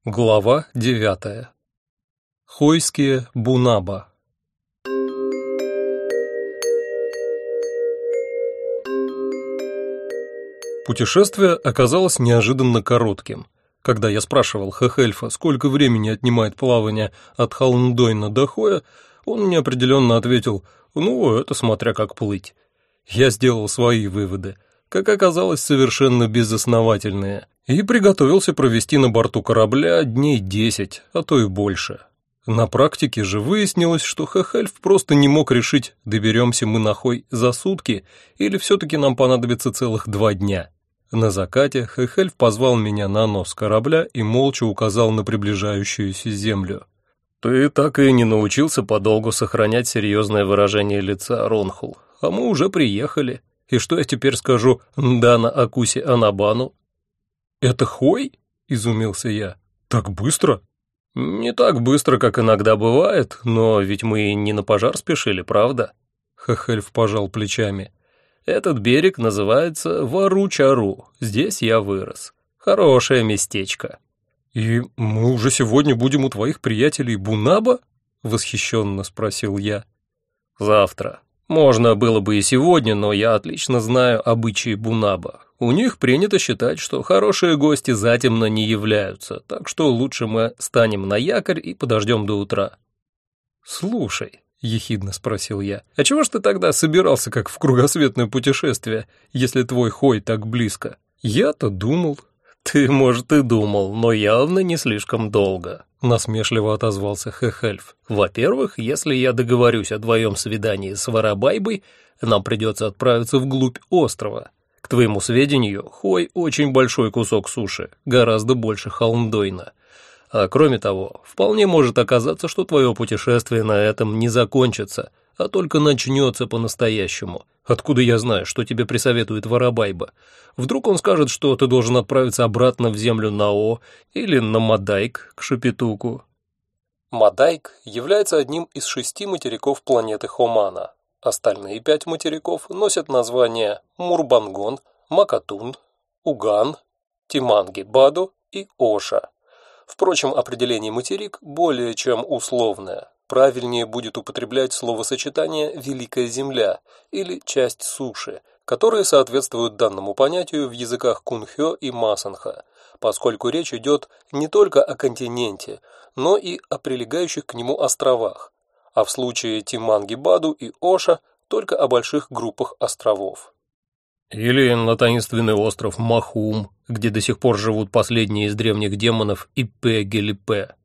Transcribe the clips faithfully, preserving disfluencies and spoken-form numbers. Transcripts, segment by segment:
Глава девятая. Хойские Бунаба. Путешествие оказалось неожиданно коротким. Когда я спрашивал Хехельфа, сколько времени отнимает плавание от Холмдойна до Хоя, он неопределенно ответил: «Ну, это смотря как плыть». Я сделал свои выводы, как оказалось, совершенно безосновательные, и приготовился провести на борту корабля дней десять, а то и больше. На практике же выяснилось, что Хехельф просто не мог решить, доберемся мы на Хой за сутки или все-таки нам понадобится целых два дня. На закате Хехельф позвал меня на нос корабля и молча указал на приближающуюся землю. «Ты так и не научился подолгу сохранять серьезное выражение лица, Ронхул, а мы уже приехали. И что я теперь скажу Дана Акуси Анабану?» «Это Хой?» — изумился я. «Так быстро?» «Не так быстро, как иногда бывает, но ведь мы не на пожар спешили, правда?» Хехельф пожал плечами. «Этот берег называется Вару-Чару, здесь я вырос. Хорошее местечко». «И мы уже сегодня будем у твоих приятелей Бунаба?» — восхищенно спросил я. «Завтра. Можно было бы и сегодня, но я отлично знаю обычаи Бунаба. У них принято считать, что хорошие гости затемно не являются, так что лучше мы станем на якорь и подождем до утра». «Слушай», — ехидно спросил я, — «а чего ж ты тогда собирался как в кругосветное путешествие, если твой Хой так близко? Я-то думал...» «Ты, может, и думал, но явно не слишком долго», — насмешливо отозвался Хехельф. «Во-первых, если я договорюсь о твоем свидании с Варабайбой, нам придется отправиться вглубь острова. К твоему сведению, Хой очень большой кусок суши, гораздо больше Холмдойна. А кроме того, вполне может оказаться, что твое путешествие на этом не закончится, а только начнется по-настоящему. Откуда я знаю, что тебе присоветует Варабайба? Вдруг он скажет, что ты должен отправиться обратно в землю Нао или на Мадайк к Шапитуку». Мадайк является одним из шести материков планеты Хомана. Остальные пять материков носят названия Мурбангон, Макатун, Уган, Тиманги-Баду и Оша. Впрочем, определение материк более чем условное. Правильнее будет употреблять словосочетание «Великая Земля» или «часть суши», которые соответствуют данному понятию в языках кунхё и масанха, поскольку речь идет не только о континенте, но и о прилегающих к нему островах, а в случае Тиманги-Баду и Оша только о больших группах островов. Или на таинственный остров Махум, где до сих пор живут последние из древних демонов Ипе-Гелипе.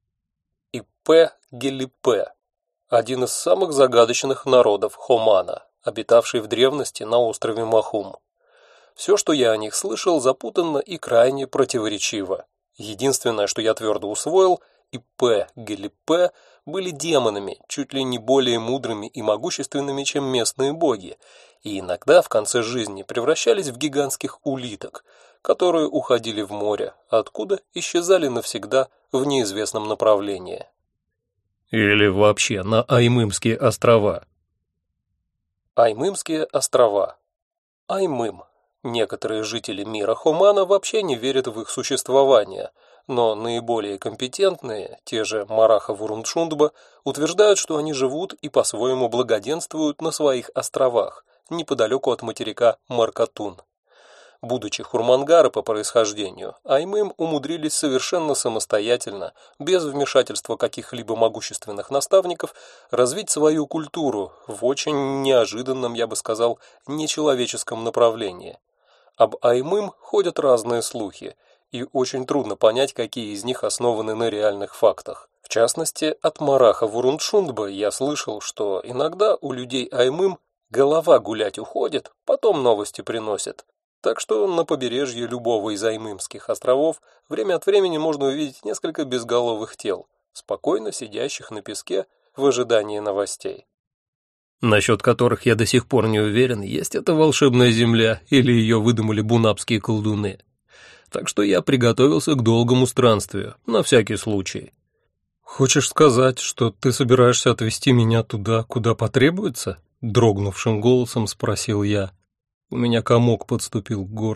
Ипе-Гелипе – один из самых загадочных народов Хомана, обитавший в древности на острове Махум. Все, что я о них слышал, запутанно и крайне противоречиво. Единственное, что я твердо усвоил, Ипе-Гелипе были демонами, чуть ли не более мудрыми и могущественными, чем местные боги, и иногда в конце жизни превращались в гигантских улиток, которые уходили в море, откуда исчезали навсегда в неизвестном направлении. Или вообще на Аймымские острова. Аймымские острова. Аймым. Некоторые жители мира Хомана вообще не верят в их существование, но наиболее компетентные, те же Мараха-Вурундшундба, утверждают, что они живут и по-своему благоденствуют на своих островах, неподалеку от материка Маркатун. Будучи хурмангары по происхождению, Аймым умудрились совершенно самостоятельно, без вмешательства каких-либо могущественных наставников, развить свою культуру в очень неожиданном, я бы сказал, нечеловеческом направлении. Об Аймым ходят разные слухи, и очень трудно понять, какие из них основаны на реальных фактах. В частности, от Мараха Вурундшундба я слышал, что иногда у людей Аймым голова гулять уходит, потом новости приносят. Так что на побережье любого из Аймымских островов время от времени можно увидеть несколько безголовых тел, спокойно сидящих на песке в ожидании новостей. Насчет которых я до сих пор не уверен, есть это волшебная земля или ее выдумали бунабские колдуны. Так что я приготовился к долгому странствию, на всякий случай. «Хочешь сказать, что ты собираешься отвезти меня туда, куда потребуется?» — дрогнувшим голосом спросил я. У меня комок подступил к горлу.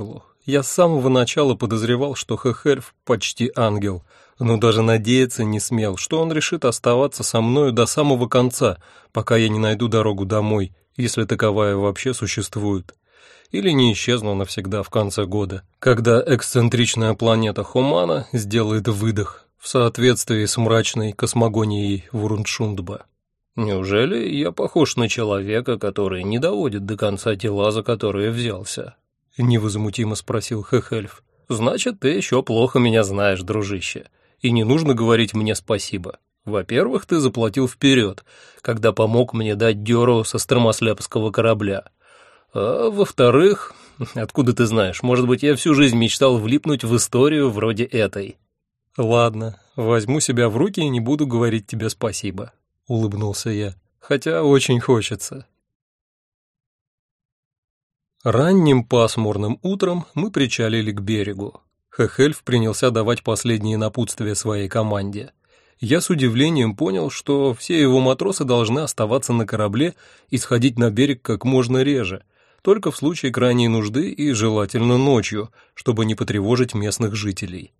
Я с самого начала подозревал, что Хехельф почти ангел, но даже надеяться не смел, что он решит оставаться со мною до самого конца, пока я не найду дорогу домой, если таковая вообще существует. Или не исчезну навсегда в конце года, когда эксцентричная планета Хумана сделает выдох в соответствии с мрачной космогонией Вуруншундба. «Неужели я похож на человека, который не доводит до конца дела, за которые взялся?» — невозмутимо спросил Хехельф. «Значит, ты еще плохо меня знаешь, дружище, и не нужно говорить мне спасибо. Во-первых, ты заплатил вперед, когда помог мне дать дёру со стромослепского корабля. А во-вторых, откуда ты знаешь, может быть, я всю жизнь мечтал влипнуть в историю вроде этой». «Ладно, возьму себя в руки и не буду говорить тебе спасибо», — улыбнулся я, хотя очень хочется. Ранним пасмурным утром мы причалили к берегу. Хехельф принялся давать последние напутствия своей команде. Я с удивлением понял, что все его матросы должны оставаться на корабле и сходить на берег как можно реже, только в случае крайней нужды и желательно ночью, чтобы не потревожить местных жителей.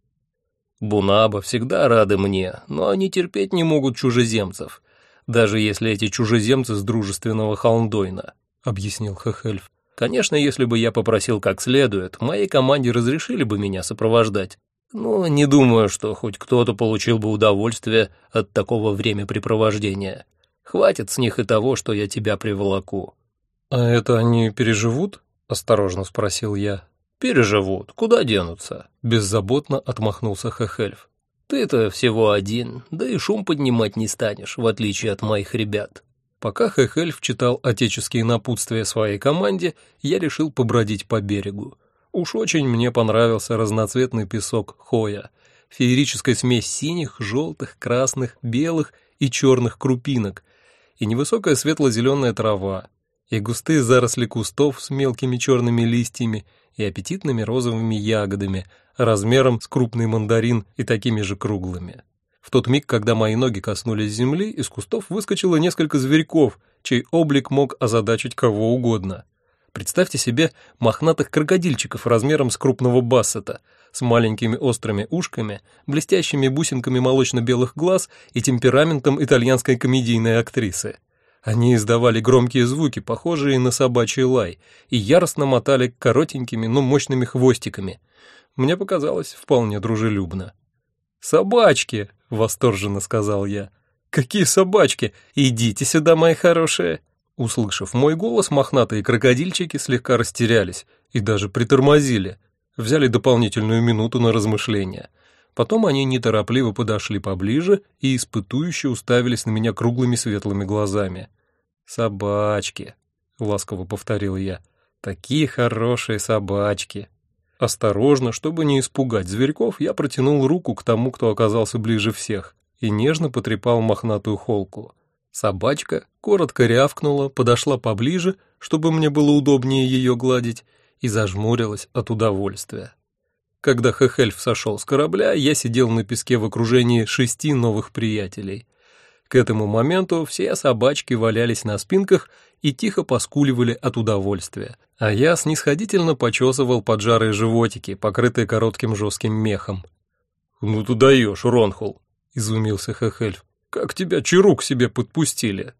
«Бунаба всегда рады мне, но они терпеть не могут чужеземцев, даже если эти чужеземцы с дружественного Холмдойна», — объяснил Хехельф. «Конечно, если бы я попросил как следует, моей команде разрешили бы меня сопровождать, но не думаю, что хоть кто-то получил бы удовольствие от такого времяпрепровождения. Хватит с них и того, что я тебя приволоку». «А это они переживут?» — осторожно спросил я. «Переживут, куда денутся?» — беззаботно отмахнулся Хехельф. «Ты-то всего один, да и шум поднимать не станешь, в отличие от моих ребят». Пока Хехельф читал отеческие напутствия своей команде, я решил побродить по берегу. Уж очень мне понравился разноцветный песок Хоя, феерическая смесь синих, желтых, красных, белых и черных крупинок, и невысокая светло-зеленая трава, и густые заросли кустов с мелкими черными листьями и аппетитными розовыми ягодами, размером с крупный мандарин и такими же круглыми. В тот миг, когда мои ноги коснулись земли, из кустов выскочило несколько зверьков, чей облик мог озадачить кого угодно. Представьте себе мохнатых крокодильчиков размером с крупного бассета, с маленькими острыми ушками, блестящими бусинками молочно-белых глаз и темпераментом итальянской комедийной актрисы. Они издавали громкие звуки, похожие на собачий лай, и яростно мотали коротенькими, но мощными хвостиками. Мне показалось вполне дружелюбно. «Собачки!» — восторженно сказал я. «Какие собачки? Идите сюда, мои хорошие!» Услышав мой голос, мохнатые крокодильчики слегка растерялись и даже притормозили, взяли дополнительную минуту на размышления. Потом они неторопливо подошли поближе и испытующе уставились на меня круглыми светлыми глазами. «Собачки», — ласково повторил я, — «такие хорошие собачки». Осторожно, чтобы не испугать зверьков, я протянул руку к тому, кто оказался ближе всех, и нежно потрепал мохнатую холку. Собачка коротко рявкнула, подошла поближе, чтобы мне было удобнее ее гладить, и зажмурилась от удовольствия. Когда Хехельф сошел с корабля, я сидел на песке в окружении шести новых приятелей. К этому моменту все собачки валялись на спинках и тихо поскуливали от удовольствия, а я снисходительно почесывал поджарые животики, покрытые коротким жестким мехом. «Ну ты даешь, Ронхул!» — изумился Хехельф. «Как тебя Чару к себе подпустили?»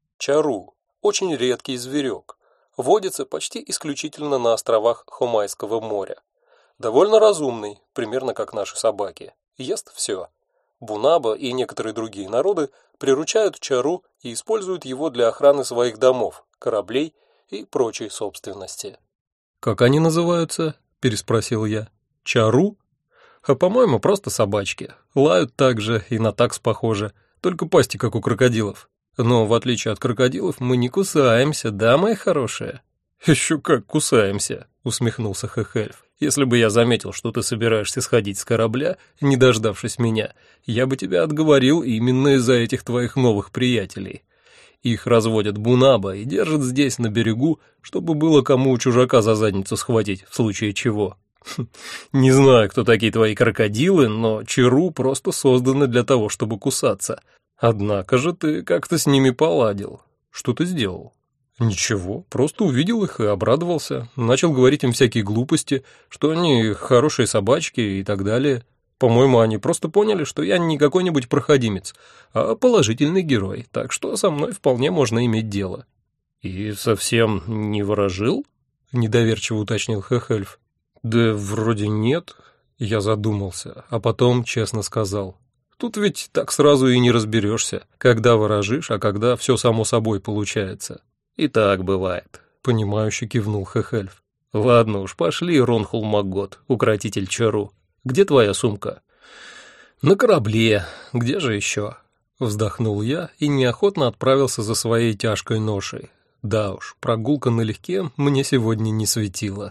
Чару — очень редкий зверек. Водится почти исключительно на островах Хомайского моря. Довольно разумный, примерно как наши собаки. Ест все. Бунаба и некоторые другие народы приручают чару и используют его для охраны своих домов, кораблей и прочей собственности. «Как они называются?» – переспросил я. «Чару?» «А, по-моему, просто собачки. Лают так же и на такс похоже, только пасти, как у крокодилов. Но, в отличие от крокодилов, мы не кусаемся, да, мои хорошие?» «Еще как кусаемся», — усмехнулся Хехельф. «Если бы я заметил, что ты собираешься сходить с корабля, не дождавшись меня, я бы тебя отговорил именно из-за этих твоих новых приятелей. Их разводят Бунаба и держат здесь, на берегу, чтобы было кому чужака за задницу схватить, в случае чего. Не знаю, кто такие твои крокодилы, но Чару просто созданы для того, чтобы кусаться. Однако же ты как-то с ними поладил. Что ты сделал?» Ничего, просто увидел их и обрадовался. Начал говорить им всякие глупости, что они хорошие собачки и так далее. По-моему, они просто поняли, что я не какой-нибудь проходимец, а положительный герой, так что со мной вполне можно иметь дело. «И совсем не ворожил?» — недоверчиво уточнил Хехельф. «Да вроде нет», — я задумался, а потом честно сказал. «Тут ведь так сразу и не разберешься, когда ворожишь, а когда все само собой получается». «И так бывает», — понимающе кивнул Хехельф. «Ладно уж, пошли, Ронхул Маггот, укротитель чару. Где твоя сумка?» «На корабле. Где же еще?» Вздохнул я и неохотно отправился за своей тяжкой ношей. Да уж, прогулка налегке мне сегодня не светила.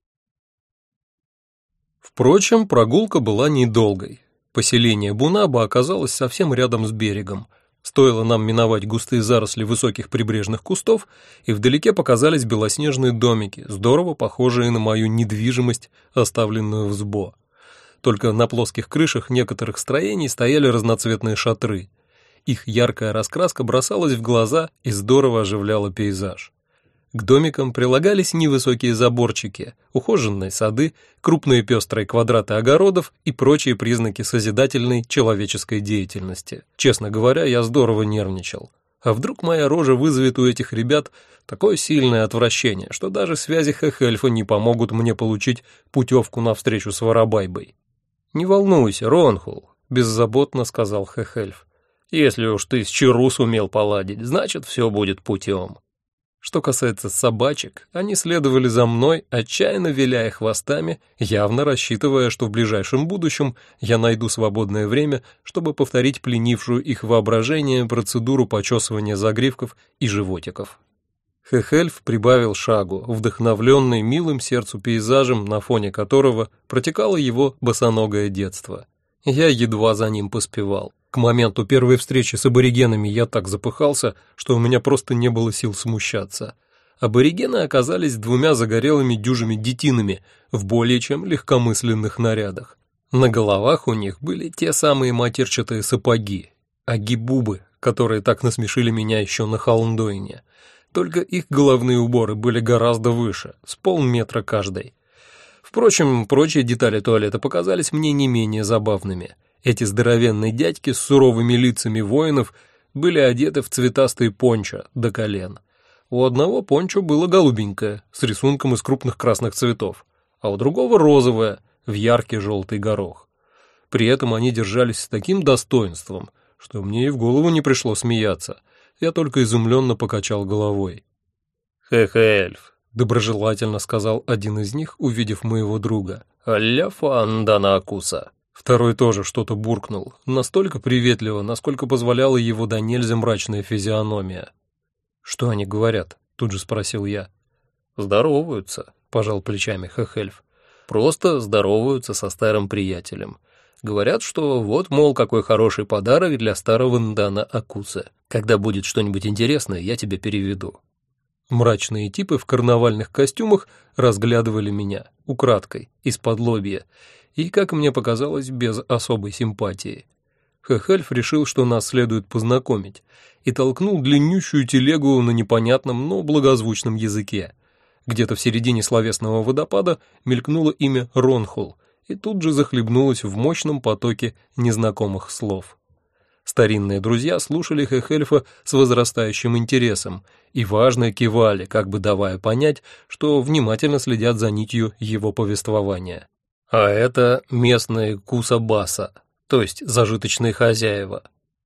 Впрочем, прогулка была недолгой. Поселение Бунаба оказалось совсем рядом с берегом. Стоило нам миновать густые заросли высоких прибрежных кустов, и вдалеке показались белоснежные домики, здорово похожие на мою недвижимость, оставленную в сбо. Только на плоских крышах некоторых строений стояли разноцветные шатры. Их яркая раскраска бросалась в глаза и здорово оживляла пейзаж. К домикам прилагались невысокие заборчики, ухоженные сады, крупные пестрые квадраты огородов и прочие признаки созидательной человеческой деятельности. Честно говоря, я здорово нервничал. А вдруг моя рожа вызовет у этих ребят такое сильное отвращение, что даже связи Хехельфа не помогут мне получить путевку на встречу с Воробайбой? «Не волнуйся, Ронхул», — беззаботно сказал Хехельф. «Если уж ты с Чару сумел поладить, значит, все будет путем». Что касается собачек, они следовали за мной, отчаянно виляя хвостами, явно рассчитывая, что в ближайшем будущем я найду свободное время, чтобы повторить пленившую их воображение процедуру почесывания загривков и животиков. Хехельф прибавил шагу, вдохновленный милым сердцу пейзажем, на фоне которого протекало его босоногое детство. Я едва за ним поспевал. К моменту первой встречи с аборигенами я так запыхался, что у меня просто не было сил смущаться. Аборигены оказались двумя загорелыми дюжими детинами в более чем легкомысленных нарядах. На головах у них были те самые матерчатые сапоги, агибубы, которые так насмешили меня еще на Халндойне. Только их головные уборы были гораздо выше, с полметра каждой. Впрочем, прочие детали туалета показались мне не менее забавными. Эти здоровенные дядьки с суровыми лицами воинов были одеты в цветастые пончо до колен. У одного пончо было голубенькое, с рисунком из крупных красных цветов, а у другого розовое, в яркий желтый горох. При этом они держались с таким достоинством, что мне и в голову не пришло смеяться. Я только изумленно покачал головой. «Хехельф», — доброжелательно сказал один из них, увидев моего друга. «Алля фандана акуса». Второй тоже что-то буркнул, настолько приветливо, насколько позволяла его до нельзя мрачная физиономия. «Что они говорят?» — тут же спросил я. «Здороваются», — пожал плечами Хехельф. «Просто здороваются со старым приятелем. Говорят, что вот, мол, какой хороший подарок для старого Ндана Акуса. Когда будет что-нибудь интересное, я тебе переведу». Мрачные типы в карнавальных костюмах разглядывали меня, украдкой, из-под лобья, и, как мне показалось, без особой симпатии. Хехельф решил, что нас следует познакомить, и толкнул длиннющую телегу на непонятном, но благозвучном языке. Где-то в середине словесного водопада мелькнуло имя Ронхул, и тут же захлебнулось в мощном потоке незнакомых слов. Старинные друзья слушали Хехельфа с возрастающим интересом и важно кивали, как бы давая понять, что внимательно следят за нитью его повествования. А это местные кусабаса, то есть зажиточные хозяева.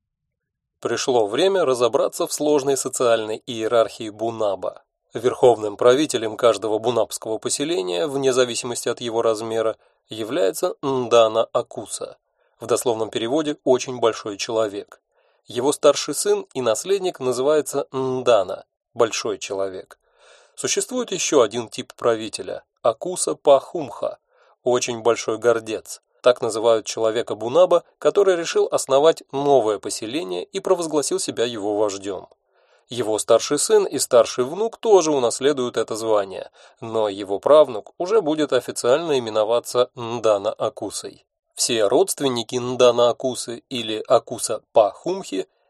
Пришло время разобраться в сложной социальной иерархии Бунаба. Верховным правителем каждого бунабского поселения, вне зависимости от его размера, является Ндана Акуса. В дословном переводе «очень большой человек». Его старший сын и наследник называется Ндана – большой человек. Существует еще один тип правителя – Акуса Пахумха – очень большой гордец. Так называют человека Бунаба, который решил основать новое поселение и провозгласил себя его вождем. Его старший сын и старший внук тоже унаследуют это звание, но его правнук уже будет официально именоваться Ндана Акусой. Все родственники Ндана Акусы или Акуса Пахумхи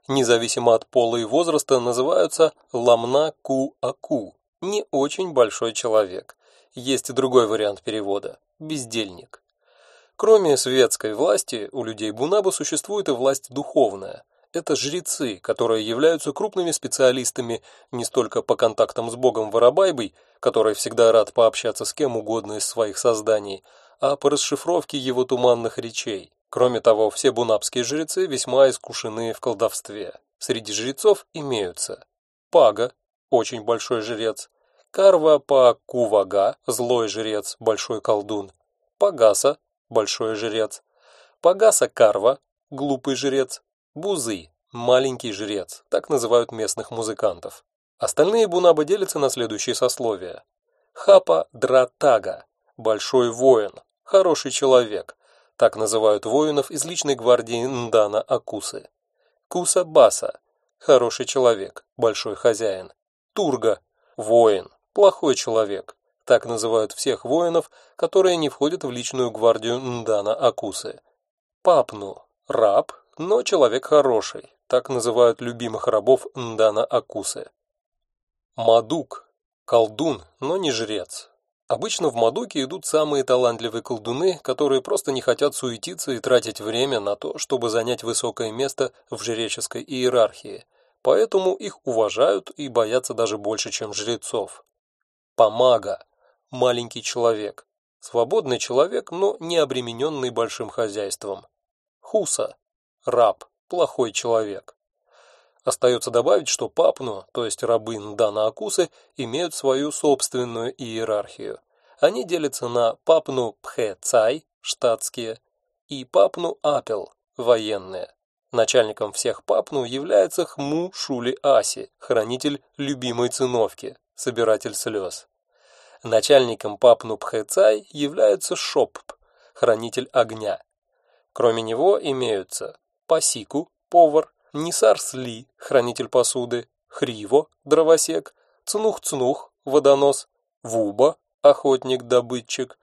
независимо от пола и возраста, называются ламна-ку-аку, не очень большой человек. Есть и другой вариант перевода – бездельник. Кроме светской власти, у людей Бунабо существует и власть духовная. Это жрецы, которые являются крупными специалистами не столько по контактам с богом Воробайбой, который всегда рад пообщаться с кем угодно из своих созданий, а по расшифровке его туманных речей. Кроме того, все бунабские жрецы весьма искушены в колдовстве. Среди жрецов имеются Пага, очень большой жрец, Карва-па-кувага, злой жрец, большой колдун, Пагаса, большой жрец, Пагаса-карва, глупый жрец, Бузы, маленький жрец, так называют местных музыкантов. Остальные бунабо делятся на следующие сословия. Хапа-дратага, большой воин, хороший человек, так называют воинов из личной гвардии Ндана-Акусы. Куса-баса, хороший человек, большой хозяин. Турга, воин, плохой человек, так называют всех воинов, которые не входят в личную гвардию Ндана-Акусы. Папну, раб, но человек хороший, так называют любимых рабов Ндана-Акусы. Мадук, колдун, но не жрец. Обычно в Мадуке идут самые талантливые колдуны, которые просто не хотят суетиться и тратить время на то, чтобы занять высокое место в жреческой иерархии, поэтому их уважают и боятся даже больше, чем жрецов. Помага, маленький человек, свободный человек, но не обремененный большим хозяйством. Хуса, раб, плохой человек. Остается добавить, что папну, то есть рабы Ндана-Акусы, имеют свою собственную иерархию. Они делятся на папну-пхе-цай, штатские, и папну-апел, военные. Начальником всех папну является Хму-Шули-Аси, хранитель любимой циновки, собиратель слез. Начальником папну-пхе-цай является Шопп, хранитель огня. Кроме него имеются Пасику, повар, Нисар-Сли, хранитель посуды, Хриво, дровосек, Цнух-Цнух, водонос, Вуба, охотник-добытчик,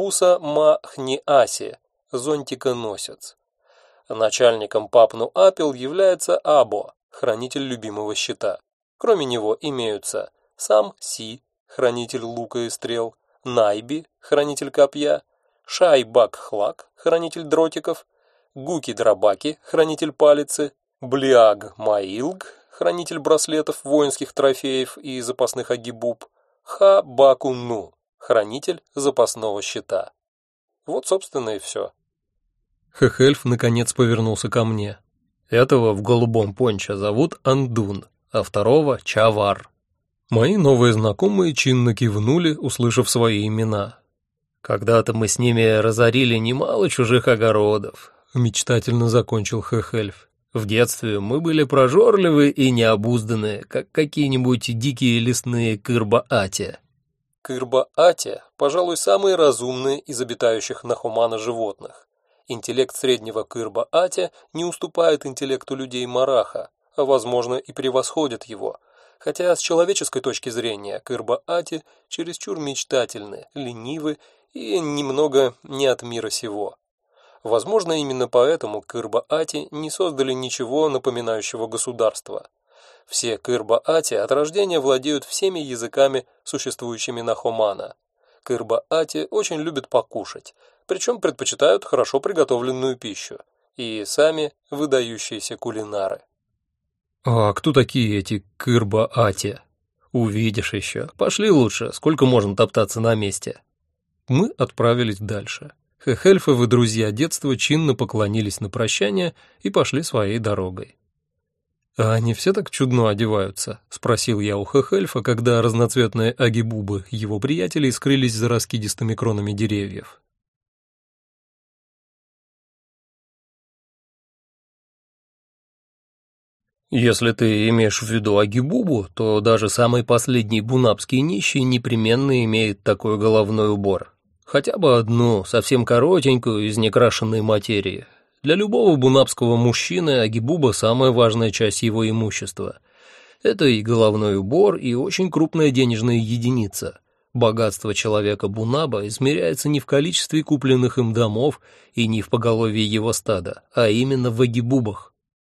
Сабуса-Ма-Хни-Аси, зонтиконосец. Начальником папну-апел является Або, хранитель любимого щита. Кроме него имеются Сам-Си, хранитель лука и стрел, Найби, хранитель копья, Шай-Бак-Хлак, хранитель дротиков, Гуки-Драбаки, хранитель палицы, Блиаг-Маилг, хранитель браслетов, воинских трофеев и запасных агибуб, Ха-Баку-Ну, хранитель запасного щита. Вот, собственно, и все. Хехельф наконец повернулся ко мне. Этого в голубом пончо зовут Андун, а второго — Чавар. Мои новые знакомые чинно кивнули, услышав свои имена. «Когда-то мы с ними разорили немало чужих огородов», — мечтательно закончил Хехельф. «В детстве мы были прожорливы и необузданные, как какие-нибудь дикие лесные кырба-ати». Кырба-ати, пожалуй, самые разумные из обитающих на Хумана животных. Интеллект среднего Кырба-ати не уступает интеллекту людей Мараха, а, возможно, и превосходит его, хотя с человеческой точки зрения Кырба-ати чересчур мечтательны, ленивы и немного не от мира сего. Возможно, именно поэтому Кырба-ати не создали ничего напоминающего государство. Все Кырба-ати от рождения владеют всеми языками, существующими на Хумана. Кырба-ати очень любят покушать, причем предпочитают хорошо приготовленную пищу, и сами выдающиеся кулинары. «А кто такие эти Кырба-ати?» «Увидишь еще. Пошли лучше, сколько можно топтаться на месте». Мы отправились дальше. Хехельфовы друзья детства чинно поклонились на прощание и пошли своей дорогой. «А они все так чудно одеваются?» — спросил я у Хехельфа, когда разноцветные агибубы его приятелей скрылись за раскидистыми кронами деревьев. «Если ты имеешь в виду агибубу, то даже самый последний бунабский нищий непременно имеет такой головной убор. Хотя бы одну, совсем коротенькую, из некрашенной материи. Для любого бунабского мужчины агибуба – самая важная часть его имущества. Это и головной убор, и очень крупная денежная единица. Богатство человека бунаба измеряется не в количестве купленных им домов и не в поголовье его стада, а именно в агибубах.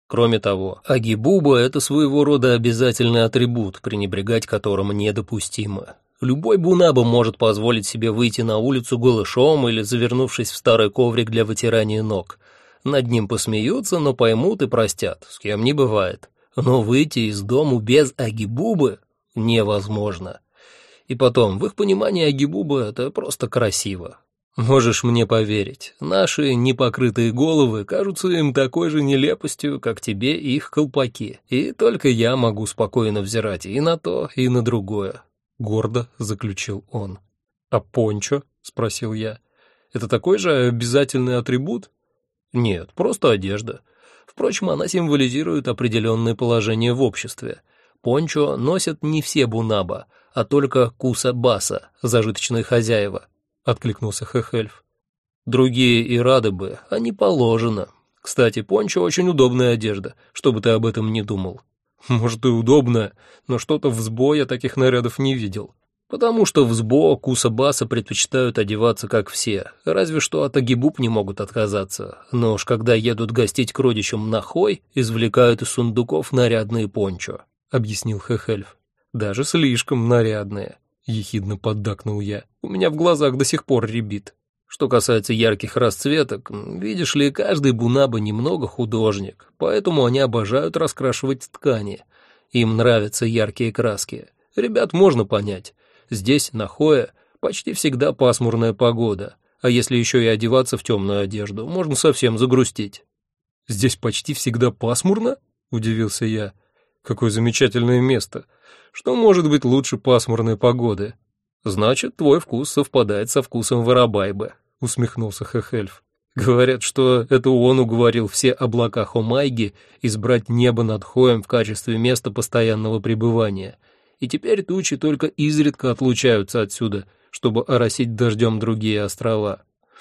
Кроме того, агибуба – это своего рода обязательный атрибут, пренебрегать которым недопустимо. Любой бунаба может позволить себе выйти на улицу голышом или завернувшись в старый коврик для вытирания ног. Над ним посмеются, но поймут и простят, с кем не бывает. Но выйти из дому без агибубы невозможно. И потом, в их понимании агибуба – это просто красиво. Можешь мне поверить, наши непокрытые головы кажутся им такой же нелепостью, как тебе их колпаки, и только я могу спокойно взирать и на то, и на другое. Гордо заключил он. «А пончо?» — спросил я. «Это такой же обязательный атрибут?» «Нет, просто одежда. Впрочем, она символизирует определенное положение в обществе. Пончо носят не все бунаба, а только куса-баса, зажиточные хозяева», — откликнулся Хехельф. «Другие и рады бы, а не положено. Кстати, пончо очень удобная одежда, чтобы ты об этом не думал». «Может, и удобно, но что-то в СБО я таких нарядов не видел. Потому что в СБО куса-баса предпочитают одеваться как все, разве что от агибуб не могут отказаться. Но уж когда едут гостить к родичам на Хой, извлекают из сундуков нарядные пончо», — объяснил Хехельф. «Даже слишком нарядные», — ехидно поддакнул я. «У меня в глазах до сих пор рябит. Что касается ярких расцветок, видишь ли, каждый бунаба немного художник, поэтому они обожают раскрашивать ткани. Им нравятся яркие краски. Ребят можно понять. Здесь, на Хое, почти всегда пасмурная погода, а если еще и одеваться в темную одежду, можно совсем загрустить». «Здесь почти всегда пасмурно?» — удивился я. «Какое замечательное место. Что может быть лучше пасмурной погоды?» «Значит, твой вкус совпадает со вкусом Воробайбы», — усмехнулся Хехельф. «Говорят, что это он уговорил все облака Хомайги избрать небо над Хоем в качестве места постоянного пребывания, и теперь тучи только изредка отлучаются отсюда, чтобы оросить дождем другие острова.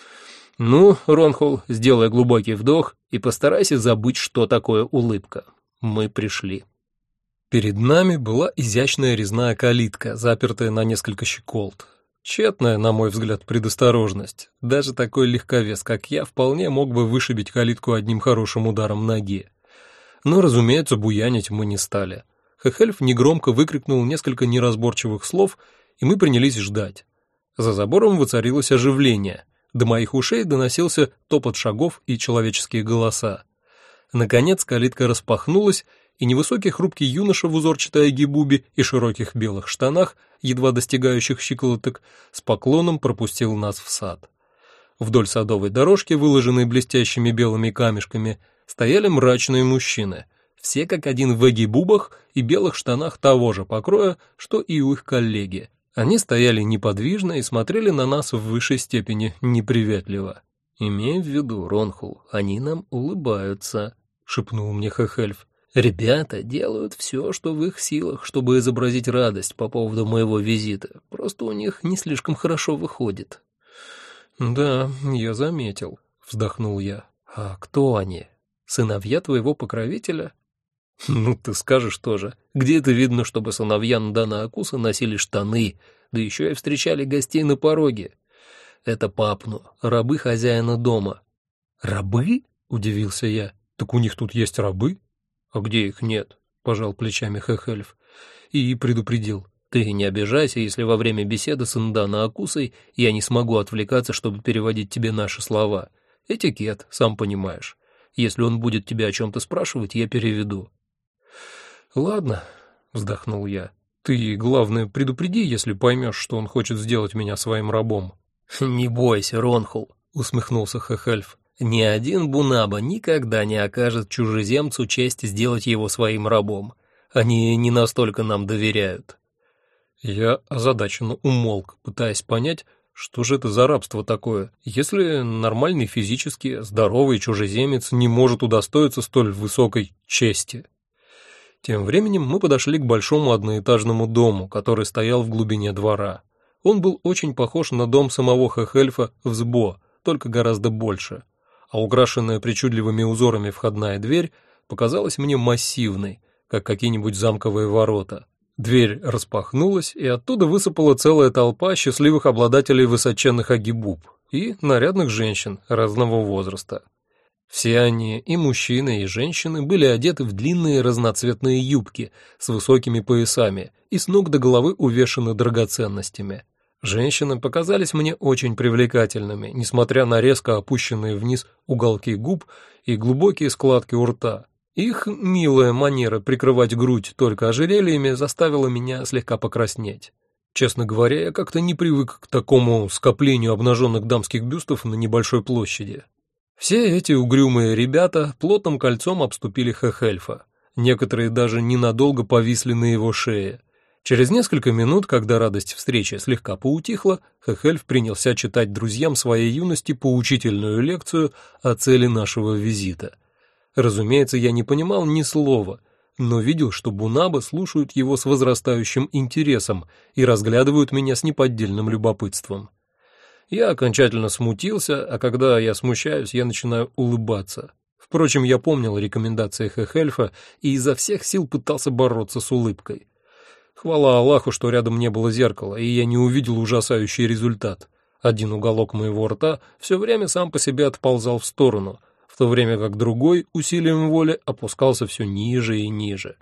Ну, Ронхол, сделай глубокий вдох и постарайся забыть, что такое улыбка. Мы пришли». Перед нами была изящная резная калитка, запертая на несколько щеколд. Тщетная, на мой взгляд, предосторожность. Даже такой легковес, как я, вполне мог бы вышибить калитку одним хорошим ударом ноги. Но, разумеется, буянить мы не стали. Хехельф негромко выкрикнул несколько неразборчивых слов, и мы принялись ждать. За забором воцарилось оживление. До моих ушей доносился топот шагов и человеческие голоса. Наконец калитка распахнулась, и невысокий хрупкий юноша в узорчатой агибубе и широких белых штанах, едва достигающих щиколоток, с поклоном пропустил нас в сад. Вдоль садовой дорожки, выложенной блестящими белыми камешками, стояли мрачные мужчины, все как один в агибубах и белых штанах того же покроя, что и у их коллеги. Они стояли неподвижно и смотрели на нас в высшей степени неприветливо. «Имей в виду, Ронхул, они нам улыбаются», — шепнул мне Хехельф. «Ребята делают все, что в их силах, чтобы изобразить радость по поводу моего визита. Просто у них не слишком хорошо выходит». «Да, я заметил», — вздохнул я. «А кто они? Сыновья твоего покровителя?» «Ну, ты скажешь тоже. Где это видно, чтобы сыновья Ндана Акуса носили штаны, да еще и встречали гостей на пороге? Это папну, рабы хозяина дома». «Рабы?» — удивился я. «Так у них тут есть рабы?» «А где их нет?» — пожал плечами Хехельф и предупредил. «Ты не обижайся, если во время беседы с Ндана Акусой я не смогу отвлекаться, чтобы переводить тебе наши слова. Этикет, сам понимаешь. Если он будет тебя о чем-то спрашивать, я переведу». «Ладно», — вздохнул я. «Ты, главное, предупреди, если поймешь, что он хочет сделать меня своим рабом». «Не бойся, Ронхул», — усмехнулся Хехельф. «Ни один бунаба никогда не окажет чужеземцу честь сделать его своим рабом. Они не настолько нам доверяют». Я озадаченно умолк, пытаясь понять, что же это за рабство такое, если нормальный физически здоровый чужеземец не может удостоиться столь высокой чести. Тем временем мы подошли к большому одноэтажному дому, который стоял в глубине двора. Он был очень похож на дом самого Хехельфа в СБО, только гораздо больше. А украшенная причудливыми узорами входная дверь показалась мне массивной, как какие-нибудь замковые ворота. Дверь распахнулась, и оттуда высыпала целая толпа счастливых обладателей высоченных агибуб и нарядных женщин разного возраста. Все они, и мужчины, и женщины, были одеты в длинные разноцветные юбки с высокими поясами и с ног до головы увешаны драгоценностями. Женщины показались мне очень привлекательными, несмотря на резко опущенные вниз уголки губ и глубокие складки у рта. Их милая манера прикрывать грудь только ожерельями заставила меня слегка покраснеть. Честно говоря, я как-то не привык к такому скоплению обнаженных дамских бюстов на небольшой площади. Все эти угрюмые ребята плотным кольцом обступили Хехельфа. Некоторые даже ненадолго повисли на его шее. Через несколько минут, когда радость встречи слегка поутихла, Хехельф принялся читать друзьям своей юности поучительную лекцию о цели нашего визита. Разумеется, я не понимал ни слова, но видел, что Бунаба слушают его с возрастающим интересом и разглядывают меня с неподдельным любопытством. Я окончательно смутился, а когда я смущаюсь, я начинаю улыбаться. Впрочем, я помнил рекомендации Хехельфа и изо всех сил пытался бороться с улыбкой. Хвала Аллаху, что рядом не было зеркала, и я не увидел ужасающий результат. Один уголок моего рта все время сам по себе отползал в сторону, в то время как другой усилием воли опускался все ниже и ниже.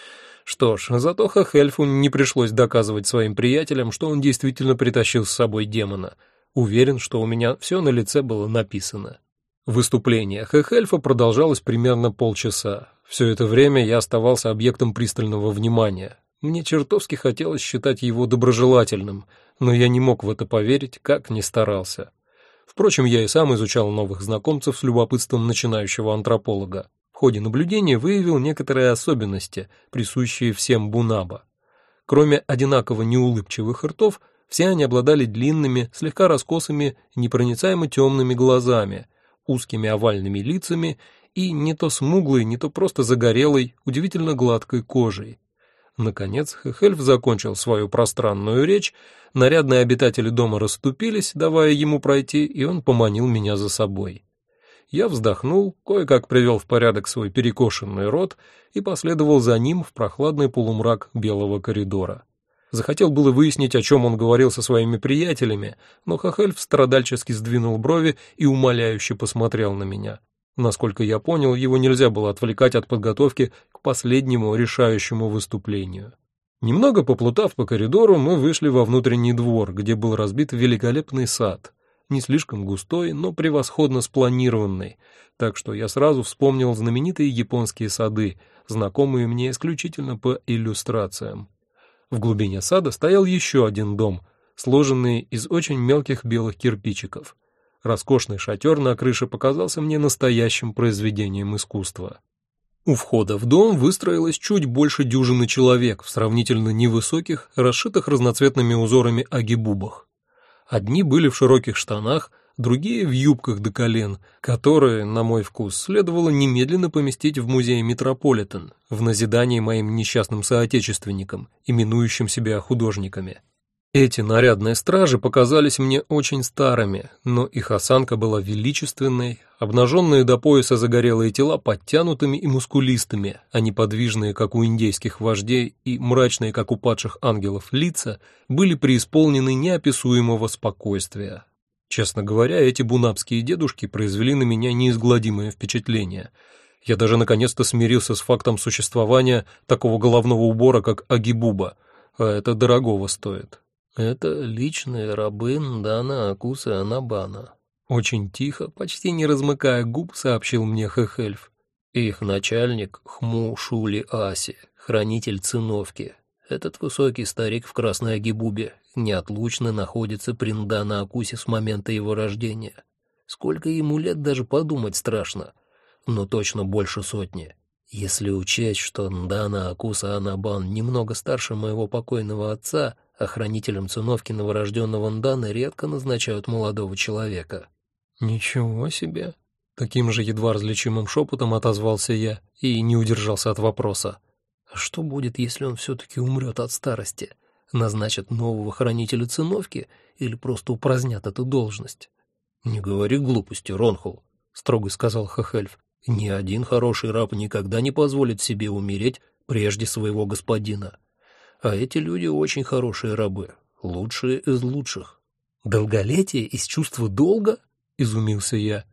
Что ж, зато Хехельфу не пришлось доказывать своим приятелям, что он действительно притащил с собой демона. Уверен, что у меня все на лице было написано. Выступление Хехельфа продолжалось примерно полчаса. Все это время я оставался объектом пристального внимания. Мне чертовски хотелось считать его доброжелательным, но я не мог в это поверить, как ни старался. Впрочем, я и сам изучал новых знакомцев с любопытством начинающего антрополога. В ходе наблюдения выявил некоторые особенности, присущие всем Бунаба. Кроме одинаково неулыбчивых ртов, все они обладали длинными, слегка раскосыми, непроницаемо темными глазами, узкими овальными лицами и не то смуглой, не то просто загорелой, удивительно гладкой кожей. Наконец Хехельф закончил свою пространную речь, нарядные обитатели дома расступились, давая ему пройти, и он поманил меня за собой. Я вздохнул, кое-как привел в порядок свой перекошенный рот и последовал за ним в прохладный полумрак белого коридора. Захотел было выяснить, о чем он говорил со своими приятелями, но Хехельф страдальчески сдвинул брови и умоляюще посмотрел на меня. Насколько я понял, его нельзя было отвлекать от подготовки к последнему решающему выступлению. Немного поплутав по коридору, мы вышли во внутренний двор, где был разбит великолепный сад, не слишком густой, но превосходно спланированный, так что я сразу вспомнил знаменитые японские сады, знакомые мне исключительно по иллюстрациям. В глубине сада стоял еще один дом, сложенный из очень мелких белых кирпичиков. Роскошный шатер на крыше показался мне настоящим произведением искусства. У входа в дом выстроилось чуть больше дюжины человек в сравнительно невысоких, расшитых разноцветными узорами агибубах. Одни были в широких штанах, другие в юбках до колен, которые, на мой вкус, следовало немедленно поместить в музей Метрополитен, в назидание моим несчастным соотечественникам, именующим себя художниками. Эти нарядные стражи показались мне очень старыми, но их осанка была величественной, обнаженные до пояса загорелые тела подтянутыми и мускулистыми, а неподвижные, как у индейских вождей, и мрачные, как у падших ангелов, лица были преисполнены неописуемого спокойствия. Честно говоря, эти бунабские дедушки произвели на меня неизгладимое впечатление. Я даже наконец-то смирился с фактом существования такого головного убора, как агибуба, а это дорогого стоит. «Это личные рабы Ндана Акусы Анабана», — очень тихо, почти не размыкая губ, сообщил мне Хехельф. «Их начальник Хму Шули Аси, хранитель циновки. Этот высокий старик в красной агибубе неотлучно находится при Ндана Акусе с момента его рождения. Сколько ему лет, даже подумать страшно, но точно больше сотни. Если учесть, что Ндана Акуса Анабан немного старше моего покойного отца, а хранителем циновки новорожденного Ндана редко назначают молодого человека». «Ничего себе!» — таким же едва различимым шепотом отозвался я и не удержался от вопроса. «А что будет, если он все-таки умрет от старости? Назначат нового хранителя циновки или просто упразднят эту должность?» «Не говори глупости, Ронхул», — строго сказал Хехельф. «Ни один хороший раб никогда не позволит себе умереть прежде своего господина. А эти люди очень хорошие рабы, лучшие из лучших». «Долголетие из чувства долга?» — изумился я.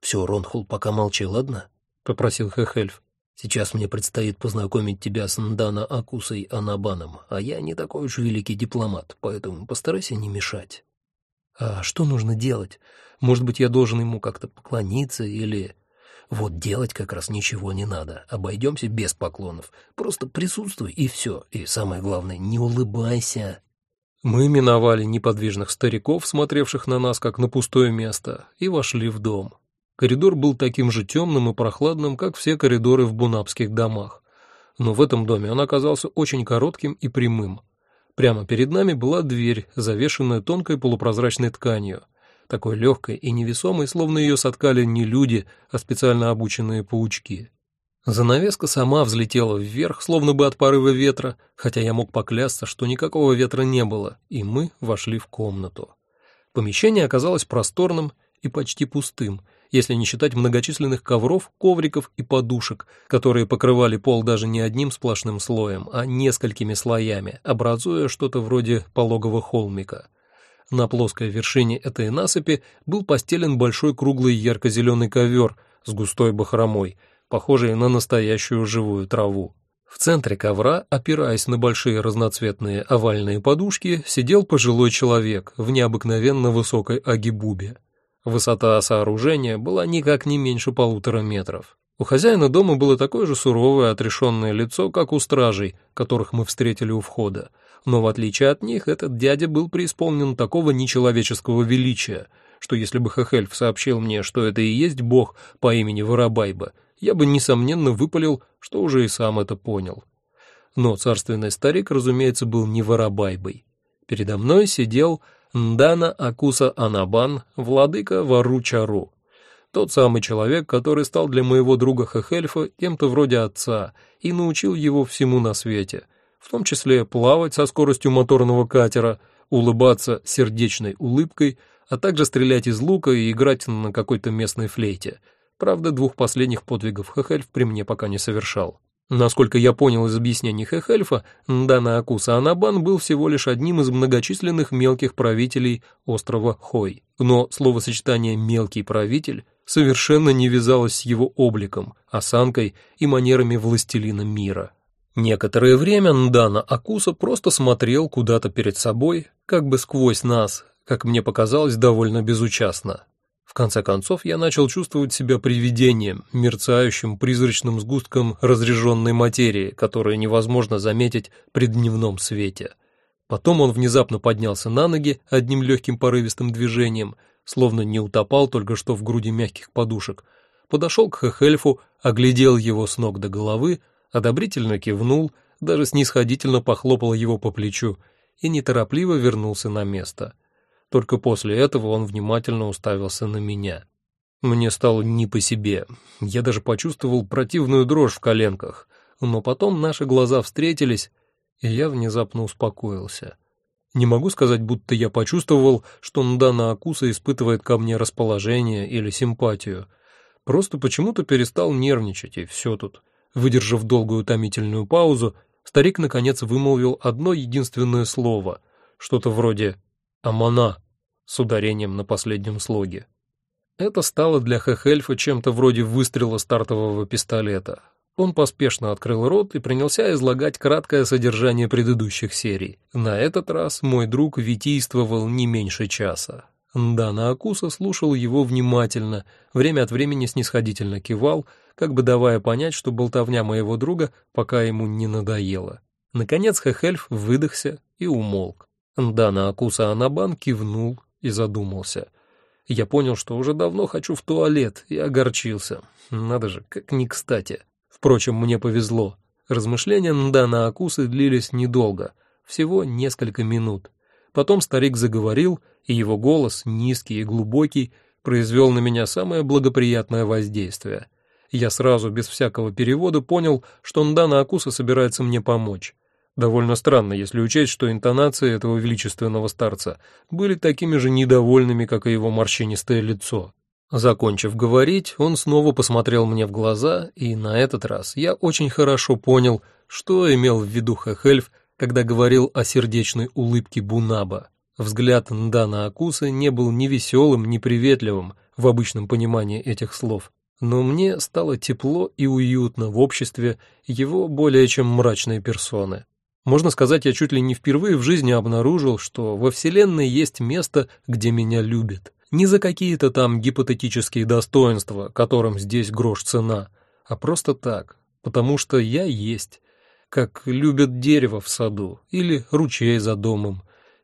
«Все, Ронхул, пока молчи, ладно?» — попросил Хехельф. «Сейчас мне предстоит познакомить тебя с Ндана Акусой Анабаном, а я не такой уж великий дипломат, поэтому постарайся не мешать». «А что нужно делать? Может быть, я должен ему как-то поклониться или...» «Вот делать как раз ничего не надо, обойдемся без поклонов, просто присутствуй и все, и самое главное, не улыбайся». Мы миновали неподвижных стариков, смотревших на нас как на пустое место, и вошли в дом. Коридор был таким же темным и прохладным, как все коридоры в бунапских домах. Но в этом доме он оказался очень коротким и прямым. Прямо перед нами была дверь, завешенная тонкой полупрозрачной тканью, такой легкой и невесомой, словно ее соткали не люди, а специально обученные паучки. Занавеска сама взлетела вверх, словно бы от порыва ветра, хотя я мог поклясться, что никакого ветра не было, и мы вошли в комнату. Помещение оказалось просторным и почти пустым, если не считать многочисленных ковров, ковриков и подушек, которые покрывали пол даже не одним сплошным слоем, а несколькими слоями, образуя что-то вроде пологого холмика. На плоской вершине этой насыпи был постелен большой круглый ярко-зеленый ковер с густой бахромой, похожий на настоящую живую траву. В центре ковра, опираясь на большие разноцветные овальные подушки, сидел пожилой человек в необыкновенно высокой агибубе. Высота сооружения была никак не меньше полутора метров. У хозяина дома было такое же суровое, отрешенное лицо, как у стражей, которых мы встретили у входа. Но в отличие от них, этот дядя был преисполнен такого нечеловеческого величия, что если бы Хехельф сообщил мне, что это и есть бог по имени Воробайба, я бы, несомненно, выпалил, что уже и сам это понял. Но царственный старик, разумеется, был не Воробайбой. Передо мной сидел Ндана Акуса Анабан, владыка Вару-Чару. Тот самый человек, который стал для моего друга Хехельфа кем-то вроде отца и научил его всему на свете, в том числе плавать со скоростью моторного катера, улыбаться сердечной улыбкой, а также стрелять из лука и играть на какой-то местной флейте. Правда, двух последних подвигов Хехельф при мне пока не совершал. Насколько я понял из объяснений Хехельфа, Ндана Акуса Анабан был всего лишь одним из многочисленных мелких правителей острова Хой. Но словосочетание «мелкий правитель» совершенно не вязалось с его обликом, осанкой и манерами властелина мира. Некоторое время Ндана Акуса просто смотрел куда-то перед собой, как бы сквозь нас, как мне показалось, довольно безучастно. В конце концов, я начал чувствовать себя привидением, мерцающим призрачным сгустком разряженной материи, которую невозможно заметить при дневном свете. Потом он внезапно поднялся на ноги одним легким порывистым движением, словно не утопал только что в груди мягких подушек, подошел к Хехельфу, оглядел его с ног до головы, одобрительно кивнул, даже снисходительно похлопал его по плечу и неторопливо вернулся на место. Только после этого он внимательно уставился на меня. Мне стало не по себе. Я даже почувствовал противную дрожь в коленках. Но потом наши глаза встретились, и я внезапно успокоился. Не могу сказать, будто я почувствовал, что Ндана Акуса испытывает ко мне расположение или симпатию. Просто почему-то перестал нервничать, и все тут. Выдержав долгую утомительную паузу, старик наконец вымолвил одно единственное слово, что-то вроде «Амана», с ударением на последнем слоге. Это стало для Хехельфа чем-то вроде выстрела стартового пистолета. Он поспешно открыл рот и принялся излагать краткое содержание предыдущих серий. На этот раз мой друг витийствовал не меньше часа. Ндана Акуса слушал его внимательно, время от времени снисходительно кивал, как бы давая понять, что болтовня моего друга пока ему не надоела. Наконец Хехельф выдохся и умолк. Ндана Акуса Анабан кивнул и задумался. Я понял, что уже давно хочу в туалет, и огорчился. Надо же, как не кстати. Впрочем, мне повезло. Размышления Ндана Акусы длились недолго, всего несколько минут. Потом старик заговорил, и его голос, низкий и глубокий, произвел на меня самое благоприятное воздействие. Я сразу, без всякого перевода, понял, что Ндана Акуса собирается мне помочь. Довольно странно, если учесть, что интонации этого величественного старца были такими же недовольными, как и его морщинистое лицо. Закончив говорить, он снова посмотрел мне в глаза, и на этот раз я очень хорошо понял, что имел в виду Хехельф, когда говорил о сердечной улыбке Бунаба. Взгляд Ндана Акусы не был ни веселым, ни приветливым в обычном понимании этих слов, но мне стало тепло и уютно в обществе его более чем мрачной персоны. Можно сказать, я чуть ли не впервые в жизни обнаружил, что во Вселенной есть место, где меня любят. Не за какие-то там гипотетические достоинства, которым здесь грош цена, а просто так, потому что я есть, как любят дерево в саду, или ручей за домом,